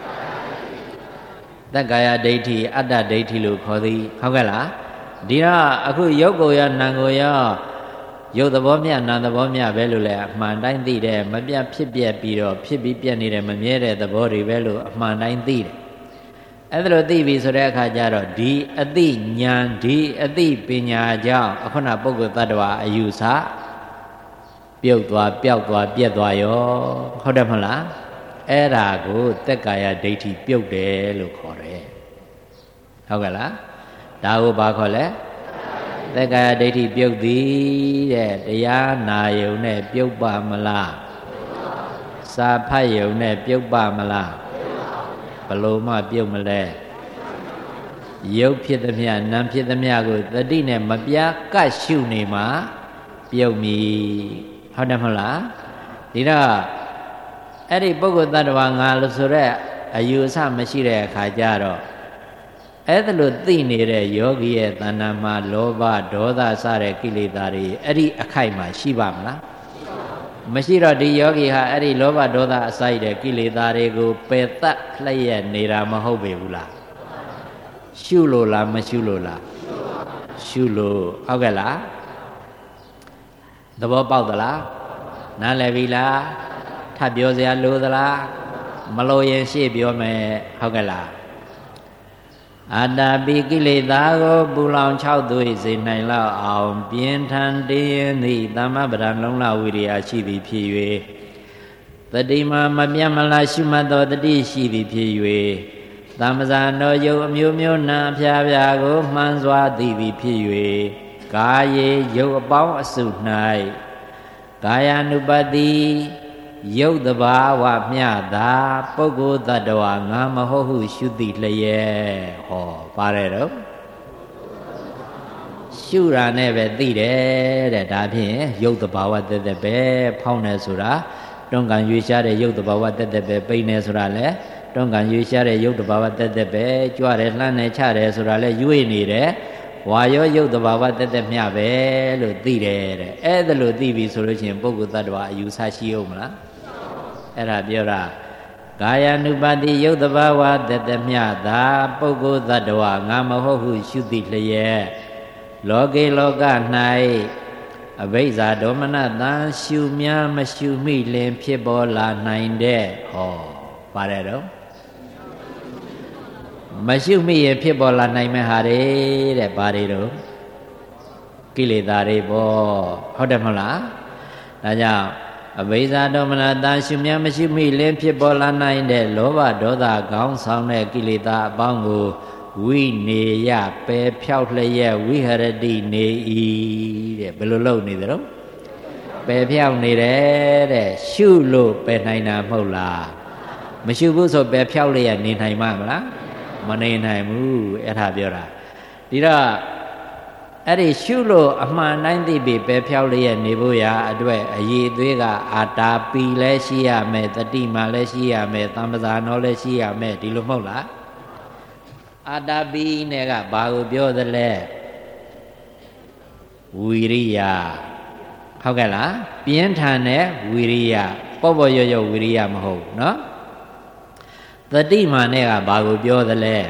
သက်ကာယဒိဋ္ဌိအတ္တဒိဋ္ဌိလို့ခေါ်သည်ဟုတ်ကဲ့လားဒီတော့အခုယုတ်ကိုရောနာမ်ကိုရောယုတ်သဘောမြနာမ်သဘောမြပဲလို့လဲအမှန်တိုင်းသိတယ်မပြတ်ဖြစ်ပြက်ပြီးတော့ဖြစ်ပြီးပြက်နေတဲ့မမြဲတဲ့သဘောတွေပဲလို့အမှန်တိုင်းသိတယ်အဲ့ဒါလို့သိပြီဆိုတဲ့အခါကျတော့ဒီအသိဉာဏ်ဒီအသိပညာကြောင့်အခုနပုဂ္ဂိုလ်တ attva အယူဆပြုတ်သွားပျောက်သွားပြက်သွားရောဟုတ်တယ်မဟုတ်လားအဲ့ဒါကိုသက်ကာယဒိဋ္ဌိပြုတ်တယ်လို့ခေါ်တယ်ဟုတ်ကဲ့လားဒါကိုဘာခေါ်လဲသက်ကာယဒိဋ္ဌိပြုတ်သည်တဲ့တရားနာယုံနဲ့ပြုတ်ပါမလားစာဖတ်ယုံနဲ့ပြုတ်ပါမလားဘလို့မှပြုတ်မလဲရုပ်ဖြစ်သမျှနာမ်ဖြစ်သမျှကိုတတိနဲ့မပြတ်ကတ်ရှုနေမှာပြုတ်မီဟုတ်တယ်မဟုတ်လားဒီတော့အဲ့ဒီပုဂ္ဂိုလ်တ attva ငါလို့ဆိုတဲ့အယူအဆမရှိတဲ့အခါကျတော့အဲ့ဒါလို့သိနေတဲ့ယောဂီရဲ့တဏ္ဍာမှာလောဘဒေါသစတဲ့ကိလေသာတွေအဲ့ဒီအခိုက်မှာရှိပါမလားမရှိတော့ဒီယောဂီဟာအဲ့ဒီလောဘဒေါသအစိုက်တဲ့ကိလေသာတွေကိုပယ်တတ်လျက်နေတာမဟုတ်ပေဘူးလားရှုလို့လားမရှုလို့လားရှုလို့ဟုတ်ကဲ့လားသဘောပေါက်သလားနားလည်ပြီလားထပ်ပြောစရာလိုသလားမလိုရင်ရှေ့ပြောမယ်ဟုတ်ကဲ့လားအာတာပိကိလေသာကိုပူလောင်6သွေးစေနိုင်လောက်အောင်ပြင်းထန်တည်ရင်သည့်သမ္မပဒံလုံးလဝိရိယရှိသည်ဖြစ်၍တတိမာမပြတ်မလားရှုမှတ်သောတတိရှိသည်ဖြစ်၍သမ္ပဇာနောယုတ်အမျိုးမျိုးနာအဖျားဖျားကိုမှန်းစွာသိသည်ဖြစ်၍ကာယေယုတ်အပေါင်းအစု၌ကာယ ानु ပတ္တိယုတ်တဘာဝမျှသာပုဂ္ဂိုလ်တ attva ငါမဟုတ်ဟုရှုသိလျက်ဟောပါတယ်တော့ရှုတာနဲ့ပဲသိတယ်တဲ့ဒါဖြင့်ယုတ်တဘာဝတက်တက်ပဲဖောင်းတယ်ဆိုတာတွန်းကန်ရွေးရှားတဲ့ယုတ်တဘာဝတက်တက်ပဲပိန်တယ်ဆိုတာလဲတွန်းကန်ရွေးရှားတဲ့ယုတ်တဘာဝတက်တက်ပဲကြွတယ်လှမ်းတယ်ချတယ်ဆိုတာလဲရွေ့နေတယ်ဝါရောရုပ်တဘာဝတက်တက်မျှပဲလို့သိတယ်တဲ့အဲ့ဒါလို့သိပြီဆိုလို့ရှိရင်ပုဂ္ဂိုလ်တ attva အယူဆရှိအောင်မလားအဲ့ဒါပြောတာကာယ ानु ပါတိရုပ်တဘာဝတက်တက်မျှသာပုဂ္ဂိုလ်တ attva ငါမဟုတ်ဟုရှုသိလျက်လောကေလောက၌အဘိဇ္ဇာဒေါမနတံရှုများမရှုမိလင်ဖြစ်ပေါ်လာနိုင်တဲ့ဟောပါတယ်တော့မရှုမိရင်ဖြစ်ပေါ်လာနိုင်မဲ့ဟာတွေတဲ့ဘာတွေတော့ကိလေသာတွေပေါ့ဟုတ်တယ်မဟုတ်လားဒါကြောင့်အဘိဇ္ဇာဒေါမနတံရှုများမရှုမိလင်ဖြစ်ပေါ်လာနိုင်တဲ့လောဘဒေါသခေါင်းဆောင်တဲ့ကိလေသာအပေါင်းကိုဝိနေယပယ်ဖြောက်လျက်ဝိဟရတိနေ၏တဲ့ဘယ်လိုလုပ်နေသလဲပယ်ဖြောက်နေတယ်တဲ့ရှုလို့ပယ်နိုင်တာမဟုတ်လားမရှုဘူးဆိုပယ်ဖြောက်လျက်နေနိုင်မှာမလားမနေနိုင်ဘူးအဲ့ဒါပြောတာဒီတော့အဲ့ဒီရှုလို့အမှန်တိုင်းသိပြီပယ်ဖြောက်လျက်နေဖို့ရာအတွက်အည်အသွေးကအာတာပီလည်းရှိရမယ်တတိမာလည်းရှိရမယ်သံပဇာနောလည်းရှိရမယ်ဒီလိုမဟုတ်လားအာတာပီနဲ့ကဘာကိုပြောသလဲဝီရိယဟုတ်ကဲ့လားပြင်းထန်တဲ့ဝီရိယပေါ့ပေါ့ရော့ရော့ဝီရိယမဟုတ်เนาะသတိမာနဲ့ကဘာကိုပြောသလဲ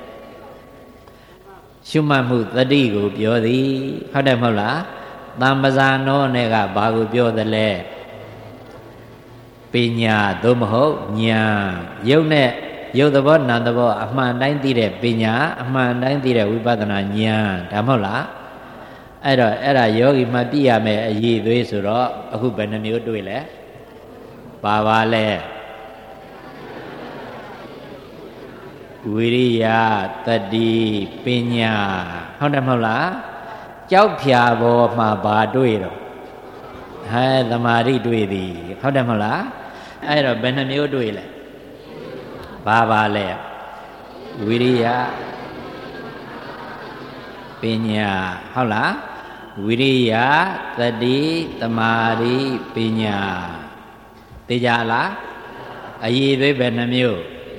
ရှုမှတ်မှုသတိကိုပြောသည်ဟုတ်တယ်မဟုတ်လားသံပဇာနောနဲ့ကဘာကိုပြောသလဲပညာသို့မဟုတ်ဉာဏ်ယုတ်နဲ့ရုပ်သဘောနာမ်သဘောအမှန်တိုင်းသိတဲ့ပညာအမှန်တိုင်းသိတဲ့ဝိပဿနာဉာဏ်ဒါမဟုတ်လားအဲ့တော့အဲ့ဒါယောဂီမှပြရမယ်အည်သွေးဆိုတော့အခုဘယ်နှမျိုးတွေ့လဲပါလဲဝိရိယတတိပညာဟုတ်တယ်မဟုတ်လားကြောက်ဖြာပေါ်မှာဘာတွေ့တော့သမာဓိတွေ့သည်ဟုတ်တယ်မဟုတ်လားအဲ့တော့ဘယ်နှမျိုးတွေ့လဲဘာလဲဝိရိယပညာဟုတ်လားဝိရိယတတိသမာဓိပညာသိကြလားအည်သွေးဘယ်နှမျိုး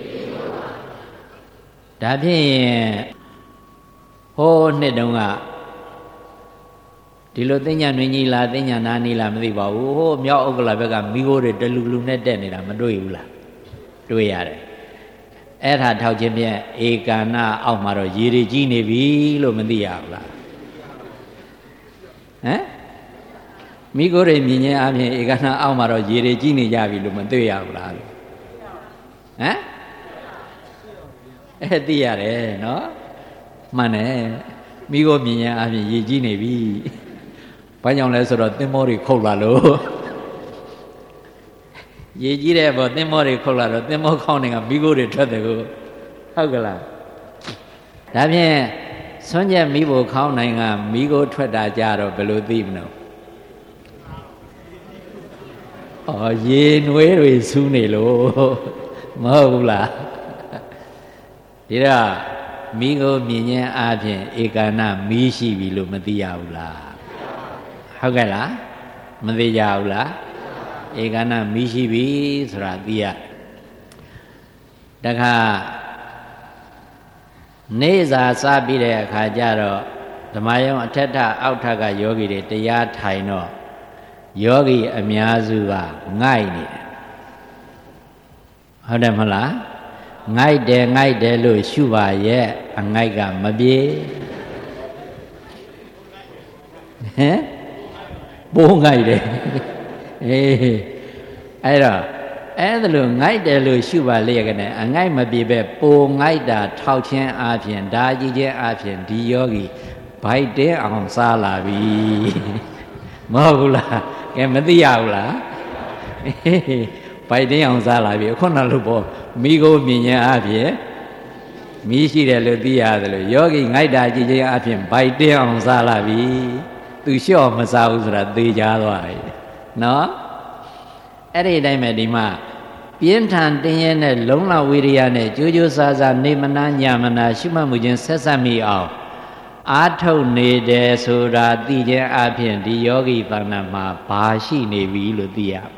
ဒါဖြင့်ဟိုးနှစ်တုန်းကဒီလိုသိညာနှင်းကြီးလားသိညာနာနီလားမသိပါဘူးဟိုးမြောက်ဥက္ကလာဘက်ကမိခိုးတွေတလူလူနဲ့တက်နေတာမတွေ့ဘူးလားတွေ့ရတယ်အဲ့ဒါထောက်ခြင်းဖြင့်ဧကာဏအောက်မှာတော့ရေတွေကြီးနေပြီလို့မသိရဘူးလားဟမ်မိခိုးတွေမြင်ခြင်းအပြင်ဧကာဏအောက်မှာတော့ရေတွေကြီးနေကြပြီလို့မတွေ့ရဘူးလားဟမ်အဲ့သိရတယ်နော်မှန်တယ်မိခိုးမြင်ခြင်းအပြင်ရေကြီးနေပြီဘာကြောင့်လဲဆိုတော့သင်္ဘောတွေခုတ်လာလို့ရေကြီးတဲ့ဘောသင်္ဘောတွေခုတ်လာတော့သင်္ဘောခေါင်းတွေကမိခိုးတွေထွက်တယ်ကိုဟုတ်ကလားဒါဖြင့်ဆွမ်းချက်မိဖို့ခေါင်းနိုင်ကမိခိုးထွက်တာကြတော့ဘယ်လိုသိမလို့ရေနွေးတွေစူးနေလို့မဟုတ်ဘူးလားဒီတော့မိခိုးမြင်ခြင်းအပြင်ဧကာဏမီးရှိပြီလို့မသိရဘူးလားဟုတ်ကဲ့လားမသိကြဘူးလားဧကာဏမီးရှိပြီဆိုတာသိရတခါနေစာစပြီးတဲ့အခါကျတော့ဓမ္မယုံအထက်ထအောက်ထကယောဂီတွေတရားထိုင်တော့ယောဂီအများစုကငိုက်နေတယ်ဟုတ်တယ်မဟုတ်လားငိုက်တယ်လို့ရှုပါရဲ့အငိုက်ကမပြေဟမ်ပိုးငိုက်တယ်အေးအဲ့တော့အဲ့ဒါလို့ငိုက်တယ်လို့ရှုပါလျက်ကနေအငိုက်မပြေပဲပိုငိုက်တာထောက်ခြင်းအပြင်ဒါကြည့်ခြင်းအပြင်ဒီယောဂီဘိုက်တင်းအောင်စားလာပြီမဟုတ်ဘူးလားကဲမသိရဘူးလားဘိုက်တင်းအောင်စားလာပြီခုနလိုပေါ့မိကိုမြင်ခြင်းအပြင်မိရှိတယ်လို့သိရတယ်လို့ယောဂီငိုက်တာကြည့်ခြင်းအပြင်ဘိုက်တင်းအောင်စားလာပြီသူလျှော့မစားဘူးဆိုတာသိကြသွားပြီနော်အဲ့ဒီအတိုင်းပဲဒီမှာပြင်းထန်တင်းရဲနဲ့လုံလဝိရိယနဲ့ကြိုးကြိုးစားစားနေမနာညာမနာရှုမှတ်မှုချင်းဆက်ဆက်မိအောင်အာထုတ်နေတယ်ဆိုတာသိခြင်းအပြင်ဒီယောဂီတဏ္ဍာမှာဘာရှိနေပြီလို့သိရဟမ်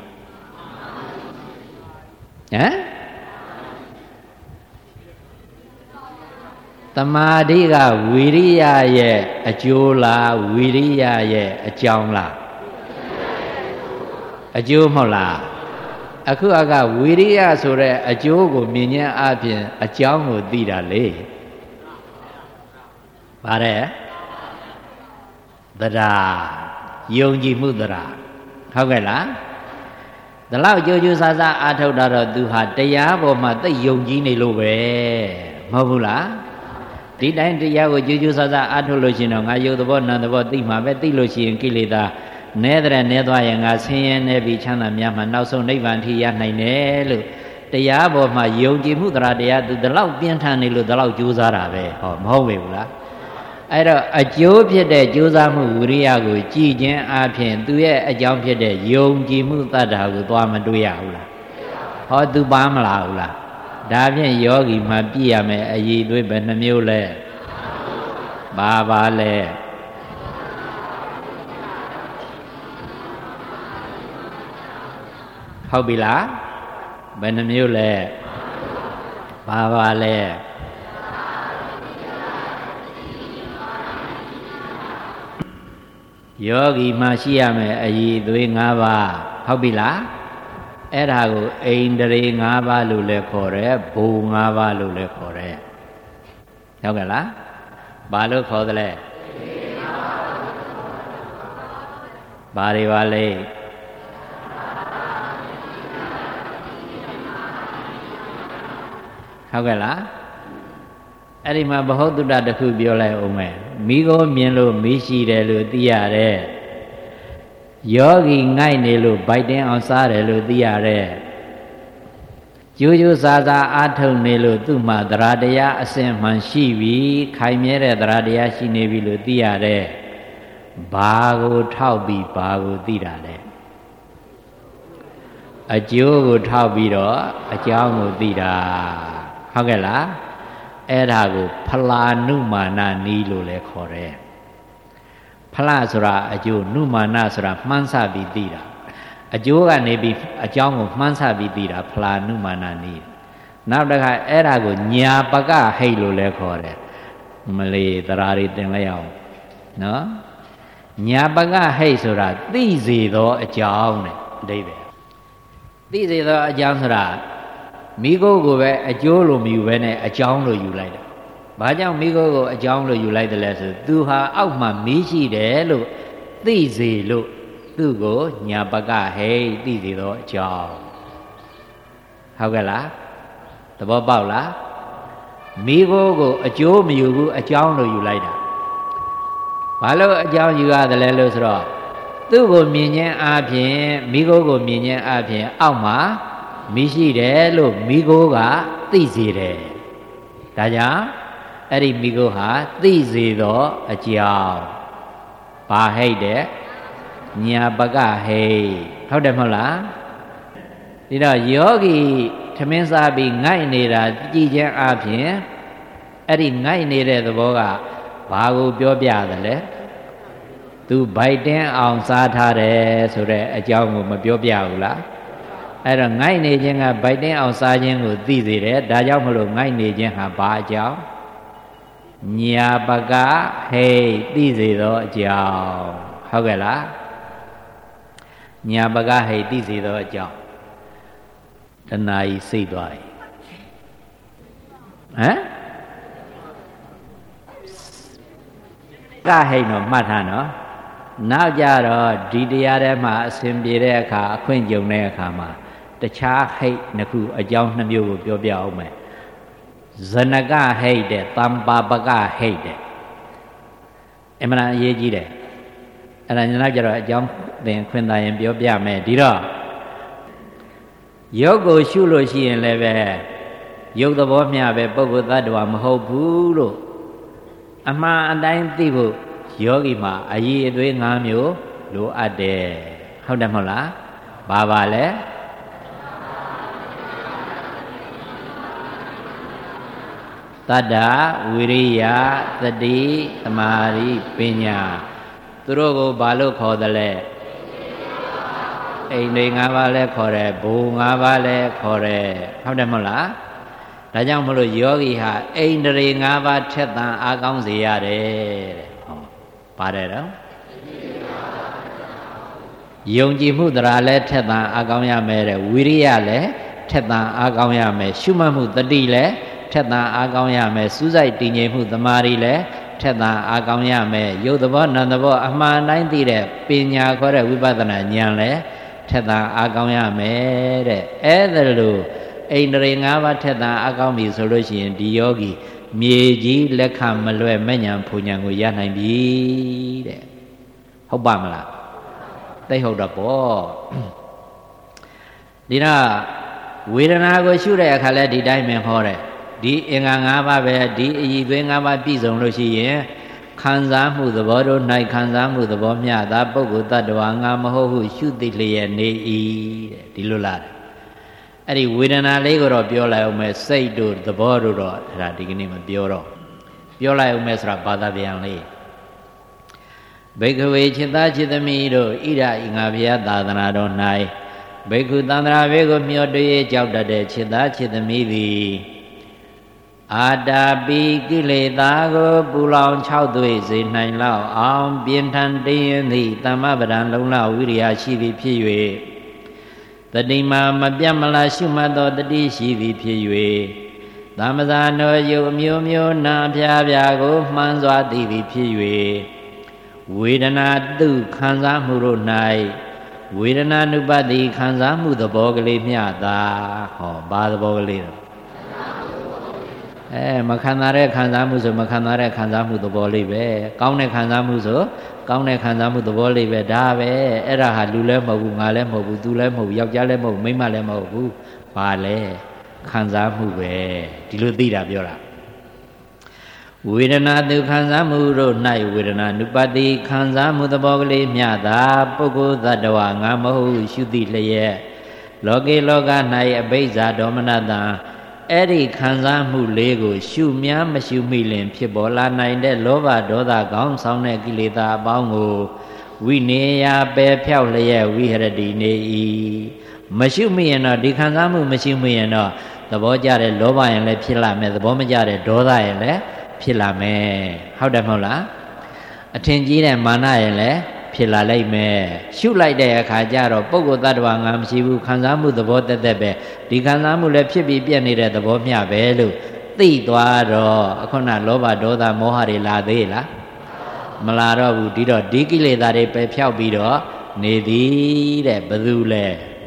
သမာဓိကဝီရိယရဲ့အကျိုးလားဝီရိယရဲ့အကြောင်းလားအကျိုးမဟုတ်လားအခုကဝီရိယဆိုတဲ့အကျိုးကိုမြင်ခြင်းအပြင်အကြောင်းကိုသိတာလေပါတယ်တရားယုံကြည်မှုတရားဟုတ်ကဲ့လားဒါလောက်ကြိုးကြိုးစားစားအားထုတ်တော့သူဟာတရားပေါ်မှာသိယုံကြည်နေလို့ပဲမဟုတ်ဘူးလားဒီတိုင်းတရားကိုကြိုးကြိုးစားစားအားထုတ်လို့ရှိရင်တော့ငါယုတ်သဘောနာမ်သဘောသိမှာပဲသိလို့ရှိရင်ကိလေသာနဲတဲ့နဲသွားရင်ငါဆင်းရဲနေပြီးချမ်းသာများမှနောက်ဆုံးနိဗ္ဗာန်ထိရနိုင်တယ်လို့တရားပေါ်မှာယုံကြည်မှုတရားသူဒီလောက်ပြင်းထန်နေလို့ဒီလောက်ကြိုးစားတာပဲဟောမဟုတ်ပေဘူးလားအဲ့တော့အကျိုးဖြစ်တဲ့ကြိုးစားမှုဝိရိယကိုကြည်ခြင်းအပြင်သူရဲ့အကြောင်းဖြစ်တဲ့ယုံကြည်မှုတတ္တာကိုသွားမတွေ့ရဘူးလားဟောသူပါမလားဘူးလားဒါဖြင့်ယောဂီမှာပြည့်ရမယ်အည်သွေးပဲနှမျိုးလဲပါလဲဟုတ်ပြီလားဘယ်နှမျိုးလဲပါလဲယောဂီမှာရှိရမယ်အည်သွေး၅ပါးဟုတ်ပြီလားအဲ့ဒါကိုအိန္ဒြေ၅ပါးလို့လည်းခေါ်တယ်ဘုံ၅ပါးလို့လည်းခေါ်တယ်ဟုတ်ကဲ့လားဘာလို့ခေါ်သလဲဘာတွေပါလဲဟုတ်ကဲ့လားအဲ့ဒီမှာဘ ਹੁ တုတ္တတစ်ခုပြောလိုက်အောင်မယ်မိကိုမြင်လို့မိရှိတယ်လို့သိရတယ်ယောဂီငိုက်နေလို့ဗိုက်တင်းအောင်စားတယ်လို့သိရတယ်ကြိုးကြိုးစားစားအားထုတ်နေလို့သူ့မှာသရတရားအစဉ်မှန်ရှိပြီခိုင်မြဲတဲ့သရတရားရှိနေပြီလို့သိရတယ်ဘာကိုထောက်ပြီးဘာကိုသိတာလဲအကျိုးကိုထောက်ပြီးတော့အကြောင်းကိုသိတာဟုတ်ကဲ့လားအဲ့ဒါကိုဖလာနုမာနနီးလို့လည်းခေါ်တယ်ဖလဆိုတာအကျိုးနုမာနဆိုတာမှန်းဆပြီးသိတာအကျိုးကနေပြီးအကြောင်းကိုမှန်းဆပြီးသိတာဖလာနုမာနနီးနောက်တစ်ခါအဲ့ဒါကိုညာပကဟိတ်လို့လည်းခေါ်တယ်မလေးသရာတွေတင်လိုက်အောင်နော်ညာပကဟိတ်ဆိုတာသိစေသောအကြောင်းတဲ့အဓိပ္ပာယ်သိစေသောအကြောင်းဆိုတာမိကိုယ်ကိုပဲအကျိုးလို့မယူဘဲနဲ့အကြောင်းလို့ယူလိုက်တယ်။ဘာကြောင့်မိကိုယ်ကိုအကြောင်းလို့ယူလိုက်တယ်လဲဆိုသူဟာအောက်မှာမီးရှိတယ်လို့သိစေလို့သူ့ကိုညာပကဟိတ်သိစေသောအကြောင်းဟုတ်ကဲ့လားသဘောပေါက်လားမိကိုယ်ကိုအကျိုးမယူဘူးအကြောင်းလို့ယူလိုက်တာဘာလို့အကြောင်းယူရတယ်လဲလို့ဆိုတော့သူ့ကိုမြင်ခြင်းအပြင်မိကိုယ်ကိုမြင်ခြင်းအပြင်အောက်မှာမရှိတယ်လို့မိကိုကသိစေတယ်ဒါကြောင့်အဲ့ဒီမိကိုဟာသိစေသောအကြောင်းဘာဟိတ်တဲ့ညာပကဟိတ်ဟုတ်တယ်မဟုတ်လားဒီတော့ယောဂီထမင်းစားပြီးငိုက်နေတာကြည်ခြင်းအပြင်အဲ့ဒီငိုက်နေတဲ့သဘောကဘာကိုပြောပြသလဲသူဗိုက်တင်းအောင်စားထားတယ်ဆိုတဲ့အကြောင်းကိုမပြောပြဘူးလားအဲ့တော့ငိုက်နေခြင်းကဗိုက်တင်းအောင်စားခြင်းကိုသိစေတယ်ဒါကြောင့်မလို့ငိုက်နေခြင်းဟာဘာအကြောင်းညာပကဟိတ်သိစေသောအကြောင်းဟုတ်ကဲ့လားညာပကဟိတ်သိစေသောအကြောင်းတဏှာကြီးစိတ်သွားပြီဟမ်ကဟိတ်တော့မှတ်ထားနော်နောက်ကြတော့ဒီတရားထဲမှာအစဉ်ပြေတဲ့အခါအခွင့်ကြုံတဲ့အခါမှာတခြားဟိတ်နှစ်ခုအကြောင်းနှစ်မျိုးကိုပြောပြအောင်မယ်ဇနကဟိတ်တဲ့တမ္ပါပကဟိတ်တဲ့အမှန်အရေးကြီးတယ်အဲ့ဒါနောက်ကြတော့အကြောင်းသင်ခွင့်သာရင်ပြောပြမယ်ဒီတော့ရုပ်ကိုရှုလို့ရှိရင်လည်းပဲရုပ်သဘောမျှပဲပုဂ္ဂိုလ်သတ္တဝါမဟုတ်ဘူးလို့အမှန်အတိုင်းသိဖို့ယောဂီမှာအည်အသွေး၅မျိုးလိုအပ်တယ်ဟုတ်တယ်မဟုတ်လားဘာပါလဲတတ္တဝိရိယသတိသမာဓိပညာသူတို့ကိုဘာလို့ခေါ်သလဲအိန္ဒြေ၅ပါးလဲခေါ်တယ်ဘုံ၅ပါးလဲခေါ်တယ်ဟုတ်တယ်မဟုတ်လားဒါကြောင့်မလို့ယောဂီဟာအိန္ဒြေ၅ပါးထက်သန်အားကောင်းစေရတယ်တဲ့ဟောပါတယ်တော့ယုံကြည်မှုတရားလည်းထက်သန်အားကောင်းရမယ်တဲ့ဝိရိယလည်းထက်သန်အားကောင်းရမယ်ရှုမှတ်မှုတတိလည်းထက်သန်အားကောင်းရမယ်စူးစိုက်တည်ငြိမ်မှုသမာဓိလည်းထက်သန်အားကောင်းရမယ်ရုပ်သဘောနာမ်သဘောအမှန်တိုင်းသိတဲ့ပညာခေါ်တဲ့ဝိပဿနာဉာဏ်လည်းထက်သန်အားကောင်းရမယ်တဲ့အဲ့ဒါလို့အိန္ဒြေ၅ပါးထက်သန်အားကောင်းပြီဆိုလို့ရှိရင်ဒီယောဂီမြေကြီးလက်ခံမလွဲ့မဲ့ညာဖူညာကိုရနိုင်ပြီတဲ့ဟုတ်ပါမလားသိဟုတ်တော့ပေါ့ဒီတော့ဝေဒနာကိုရှုတဲ့အခါလဲဒီတိုင်းပဲဟောတယ်ဒီအင်္ဂါ၅ပါးပဲဒီအည်သွေး၅ပါးပြည့်စုံလို့ရှိရင်ခံစားမှုသဘောတို့၌ခံစားမှုသဘောမျှသာပုဂ္ဂိုလ်တ attva ငါမဟုတ်ဟုရှုသိလျက်နေ၏တဲ့ဒီလိုလားအဲ့ဒီဝေဒနာလေးကိုတော့ပြောလိုက်အောင်မယ်စိတ်တို့သဘောတို့တော့အဲ့ဒါဒီကနေ့မပြောတော့ပြောလိုက်အောင်မယ်ဆိုတာဘာသာပြန်လေးဘိက္ခဝေจิตသားจิตသမီးတို့ဣဒဤငါဘုရားသာသနာတော်၌ဘိက္ခုသန္တရာဘေကိုမျှော်တွေ့ကြောက်တတ်တဲ့จิตသားจิตသမီးသည်အာတာပိကိလေသာကိုပူလောင်6သွေးစေနိုင်လောက်အောင်ပြင်းထန်တင်းရင်သည့်သမ္မပဒံလုံလဝိရိယရှိသည်ဖြစ်၍တတိမာမပြတ်မလားရှုမှတ်သောတတိရှိသည်ဖြစ်၍သမ္မဇာနောယုအမျိုးမျိုးနာဖြာဖြာကိုမှန်းစွာသိသည်ဖြစ်၍ဝေဒနာတုခံစားမှုတို့၌ဝေဒနာနုပတိခံစားမှုသဘောကလေးမျှသာဟောဘာသဘောကလေးတော့မခံစားတဲ့ခံစားမှုဆိုမခံစားတဲ့ခံစားမှုသဘောလေးပဲကောင်းတဲ့ခံစားမှုဆိုကောင်းတဲ့ခံစားမှုသဘောလေးပဲဒါပဲအဲ့ဒါဟာလူလည်းမဟုတ်ဘူးငါလည်းမဟုတ်ဘူးသူလည်းမဟုတ်ဘူးယောက်ျားလည်းမဟုတ်ဘူးမိန်းမလည်းမဟုတ်ဘူးဘာလဲခံစားမှုပဲဒီလိုသိတာပြောတာဝေဒနာသူခံစားမှုတို့၌ဝေဒနာနုပတိခံစားမှုသဘောကလေးမျှသာပုဂ္ဂိုလ်သတ္တဝါငါမဟုတ်ရှုသိလျက်လောကေလောက၌အဘိဇ္ဇာဒေါမနတံအဲ့ဒီခံစားမှုလေးကိုရှုများမရှုမိလင်ဖြစ်ပေါ်လာနိုင်တဲ့လောဘဒေါသကောင်းဆောင်တဲ့ကိလေသာအပေါင်းကိုဝိနေယပယ်ဖြောက်လျက်ဝိဟရတိနေ၏မရှုမိရင်တော့ဒီခံစားမှုမရှုမိရင်တော့သဘောကျတဲ့လောဘရင်လည်းဖြစ်လာမယ်သဘောမကျတဲ့ဒေါသရင်လည်းဖြစ်လာမယ်ဟုတ်တယ်မဟုတ်လားအထင်ကြီးတဲ့မာနရင်လည်းဖြစ်လာလိုက်မယ်ရှုလိုက်တဲ့အခါကျတော့ပုဂ္ဂိုလ်တ attva ငါမရှိဘူးခံစားမှုသဘောတက်တက်ပဲဒီခံစားမှုလည်းဖြစ်ပြီးပြည့်နေတဲ့သဘောမျှပဲလို့သိသွားတော့အခုနလောဘဒေါသမောဟတွေလာသေးလားမလာတော့ဘူးဒီတော့ဒီကိလေသာတွေပဲဖြောက်ပြီးတော့နေသည်တဲ့ဘယ်သူလဲ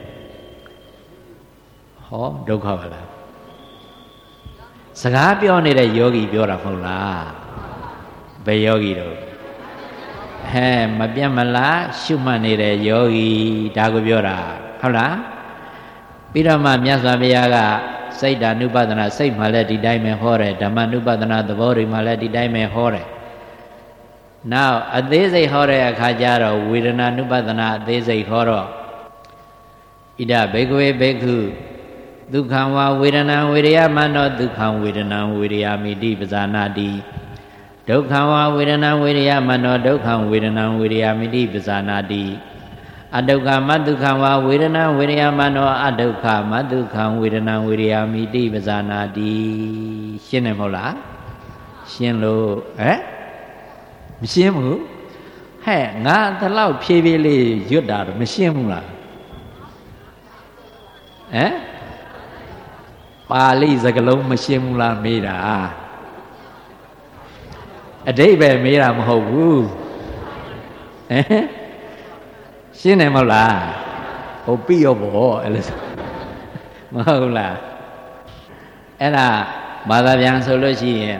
ဟောဒုက္ခပါလားစကားပြောနေတဲ့ယောဂီပြောတာမဟုတ်လားဘယ်ယောဂီတော့မပြတ်မလားရှုမှတ်နေတဲ့ယောဂီဒါကိုပြောတာဟုတ်လားပြီးတော့မှမြတ်စွာဘုရားကစိတ်ဓာနုပဒနာစိတ်မှလည်းဒီတိုင်းပဲဟောတယ်ဓမ္မနုပဒနာသဘောတွေမှလည်းဒီတိုင်းပဲဟောတယ်နောက်အသေးစိတ်ဟောတဲ့အခါကျတော့ဝေဒနာနုပဒနာအသေးစိတ်ဟောတော့ဣဒဘိက္ခဝေဘိက္ခုဒုက္ခံဝဝေဒနာဝေရိယမနောဒုက္ခံဝေဒနာဝေရိယမိတိပဇာနာတိဒုက္ခံဝဝေဒနာဝေရိယမနောဒုက္ခံဝေဒနာဝေရိယမိတိပဇာနာတိအဒုက္ခမဒုက္ခံဝဝေဒနာဝေရိယမနောအဒုက္ခမဒုက္ခံဝေဒနာဝေရိယမိတိပဇာနာတိရှင်းတယ်မဟုတ်လားရှင်းလို့မရှင်းဘူးငါဒီလောက်ဖြည်းဖြည်းလေးရွတ်တာတော့မရှင်းဘူးလားပါဠိစကားလုံးမရှင်းဘူးလားမေးတာအတိတ်ပဲမေးတာမဟုတ်ဘူးရှင်းတယ်မဟုတ်လားဟိုပြီးရောပေါ့အဲ့လိုမဟုတ်လားအဲ့ဒါဘာသာပြန်ဆိုလို့ရှိရင်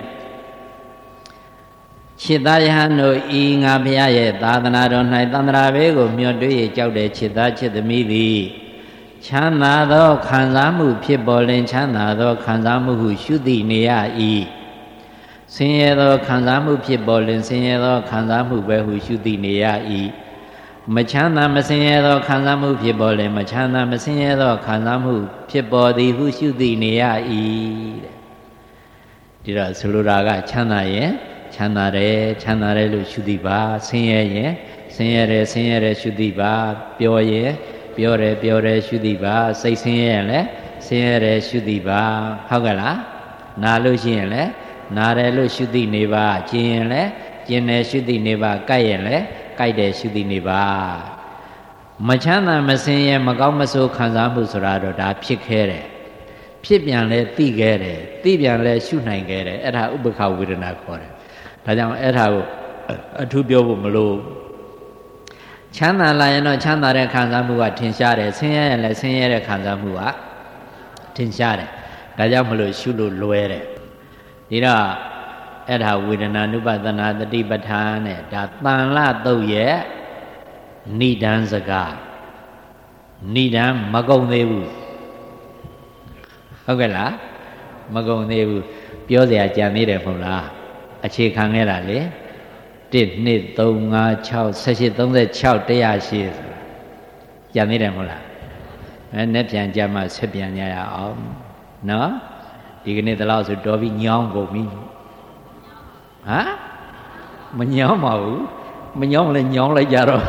ခြေသားယဟန်တို့ဤငါဘုရားရဲ့သာသနာတော်၌သန္တရာဘေးကိုမျှော်တွေ့ရကြောက်တဲ့ခြေသားခြေသမီးသည်ချမ်းသာသောခံစားမှုဖြစ်ပေါ်လင်ချမ်းသာသောခံစားမှုဟုရှုသိနေရ၏ဆင်းရဲသောခံစားမှုဖြစ်ပေါ်လင်ဆင်းရဲသောခံစားမှုပဲဟုရှုသိနေရ၏မချမ်းသာမဆင်းရဲသောခံစားမှုဖြစ်ပေါ်လင်မချမ်းသာမဆင်းရဲသောခံစားမှုဖြစ်ပေါ်သည်ဟုရှုသိနေရ၏တဲ့ဒီတော့ဆိုလိုတာကချမ်းသာရင်ချမ်းသာတယ်လို့ရှုသိပါဆင်းရဲရင်ဆင်းရဲတယ်ရှုသိပါပျော်ရင်ပျော်တယ်ရှုသိပါစိတ်ဆင်းရဲရင်လည်းဆင်းရဲတယ်ရှုသိပါဟုတ်ကဲ့လားနာလို့ရှိရင်လည်းနာတယ်လို့ရှုသိနေပါကျင်ရင်လည်းကျင်တယ်ရှုသိနေပါကြိုက်ရင်လည်းကြိုက်တယ်ရှုသိနေပါမချမ်းသာမစင်ရဲ့မကောင်းမဆိုးခံစားမှုဆိုတာတော့ဒါဖြစ်ခဲ့တယ်ဖြစ်ပြန်လဲသိခဲ့တယ်သိပြန်လဲရှုနိုင်ခဲ့တယ်အဲ့ဒါဥပ္ပခဝေဒနာခေါ်တယ်ဒါကြောင့်အဲ့ဒါကိုအထူးပြောဖို့မလို့ချမ်းသာလာရင်တော့ချမ်းသာတဲ့ခံစားမှုကထင်ရှားတယ်ဆင်းရဲရင်လည်းဆင်းရဲတဲ့ခံစားမှုကထင်ရှားတယ်ဒါကြောင့်မလို့ရှုလို့လွယ်တယ်ဒီတော့အဲ့ဒါဝေဒနာနုပသနာတတိပဋ္ဌာန်နဲ့ဒါတန်လတုတ်ရဲ့နိဒန်းစကားနိဒန်းမကုန်သေးဘူးဟုတ်ကဲ့လားမကုန်သေးဘူးပြောစရာကြံသေးတယ်မဟုတ်လားအခြေခံခဲ့တာလေ1 2 3 5 6 18 36 180ကြံသေးတယ်မဟုတ်လားနဲ့ပြန်ကြမှာဆက်ပြန်ကြရအောင်နော်ဒီကနေ့တလောက်ဆိုတော်ပြီညောင်းကုန်ပြီဟမ်မညောင်းပါဘူးမညောင်းလည်းညောင်းလိုက်ကြတော့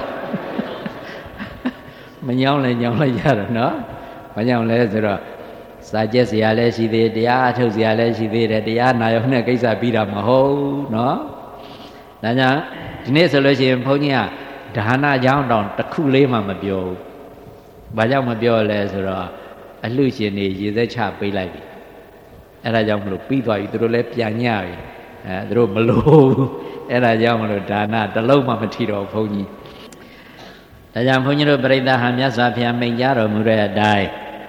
မညောင်းလည်းညောင်းလိုက်ကြတော့နော်ဘာကြောင့်လဲဆိုတော့စာကျက်စရာလည်းရှိသေးတယ်တရားအထုတ်စရာလည်းရှိသေးတယ်တရားနာရုံနဲ့ကိစ္စပြီးတာမဟုတ်နော်ဒါကြောင့်ဒီနေ့ဆိုလို့ရှိရင်ဘုန်းကြီးကဒါနကြောင့်တောင်တစ်ခုလေးမှမပြောဘူးဘာကြောင့်မပြောလဲဆိုတော့အလှရှင်တွေရေသက်ချပေးလိုက်ပြီအဲ့ဒါကြောင့်မလို့ပြီးသွားပြီသူတို့လည်းပြန်ညပြီသူတို့မလို့အဲ့ဒါကြောင့်မလို့ဒါနတစ်လုံးမှမထီတော့ဘုန်းကြီးဒါကြောင့်ဘုန်းကြီးတို့ပြိဿဟာမြတ်စွာဘုရားမိန့်ကြားတော်မူတဲ့အတိုင်း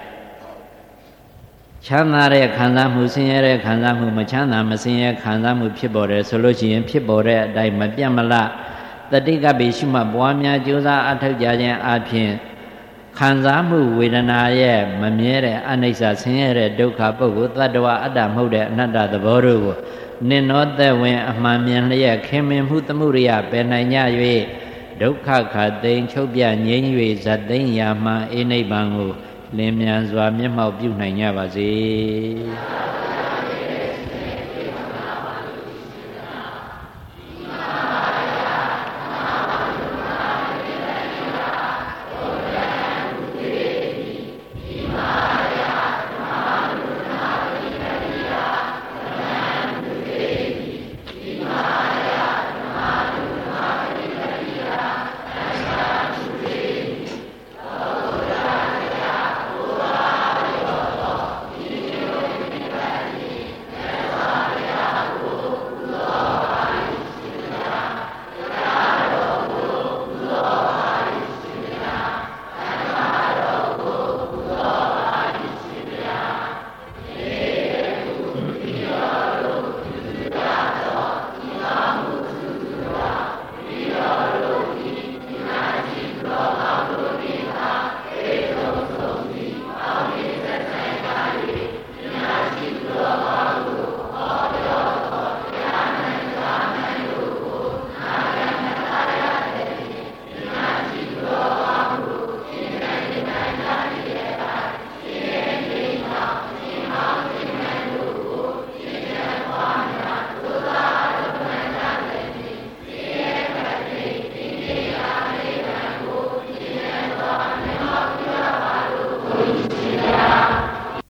ချမ်းသာတဲ့ခံစားမှုဆင်းရဲတဲ့ခံစားမှုမချမ်းသာမဆင်းရဲခံစားမှုဖြစ်ပေါ်တယ်ဆိုလို့ရှိရင်ဖြစ်ပေါ်တဲ့အတိုင်းမပြတ်မလတတိကပိရှုမှတ်ပွားများကြိုးစားအထောက်ကြခြင်းအပြင်ခံစားမှုဝေဒနာရဲ့မမြဲတဲ့အနိစ္စဆင်းရဲတဲ့ဒုက္ခပုဂ္ဂိုလ်တ attva အတ္တမဟုတ်တဲ့အနတ္တသဘောတို့ကိုနင်နောသက်ဝင်အမှန်မြင်လျက်ခင်မင်မှုသမှုရိယပယ်နိုင်ကြ၍ဒုက္ခခသိမ်းချုပ်ပြငြိမ်း၍ဇတ်သိမ်းရာမှအိနိဗ္ဗာန်ကိုလင်းမြန်စွာမျက်မှောက်ပြုနိုင်ကြပါစေ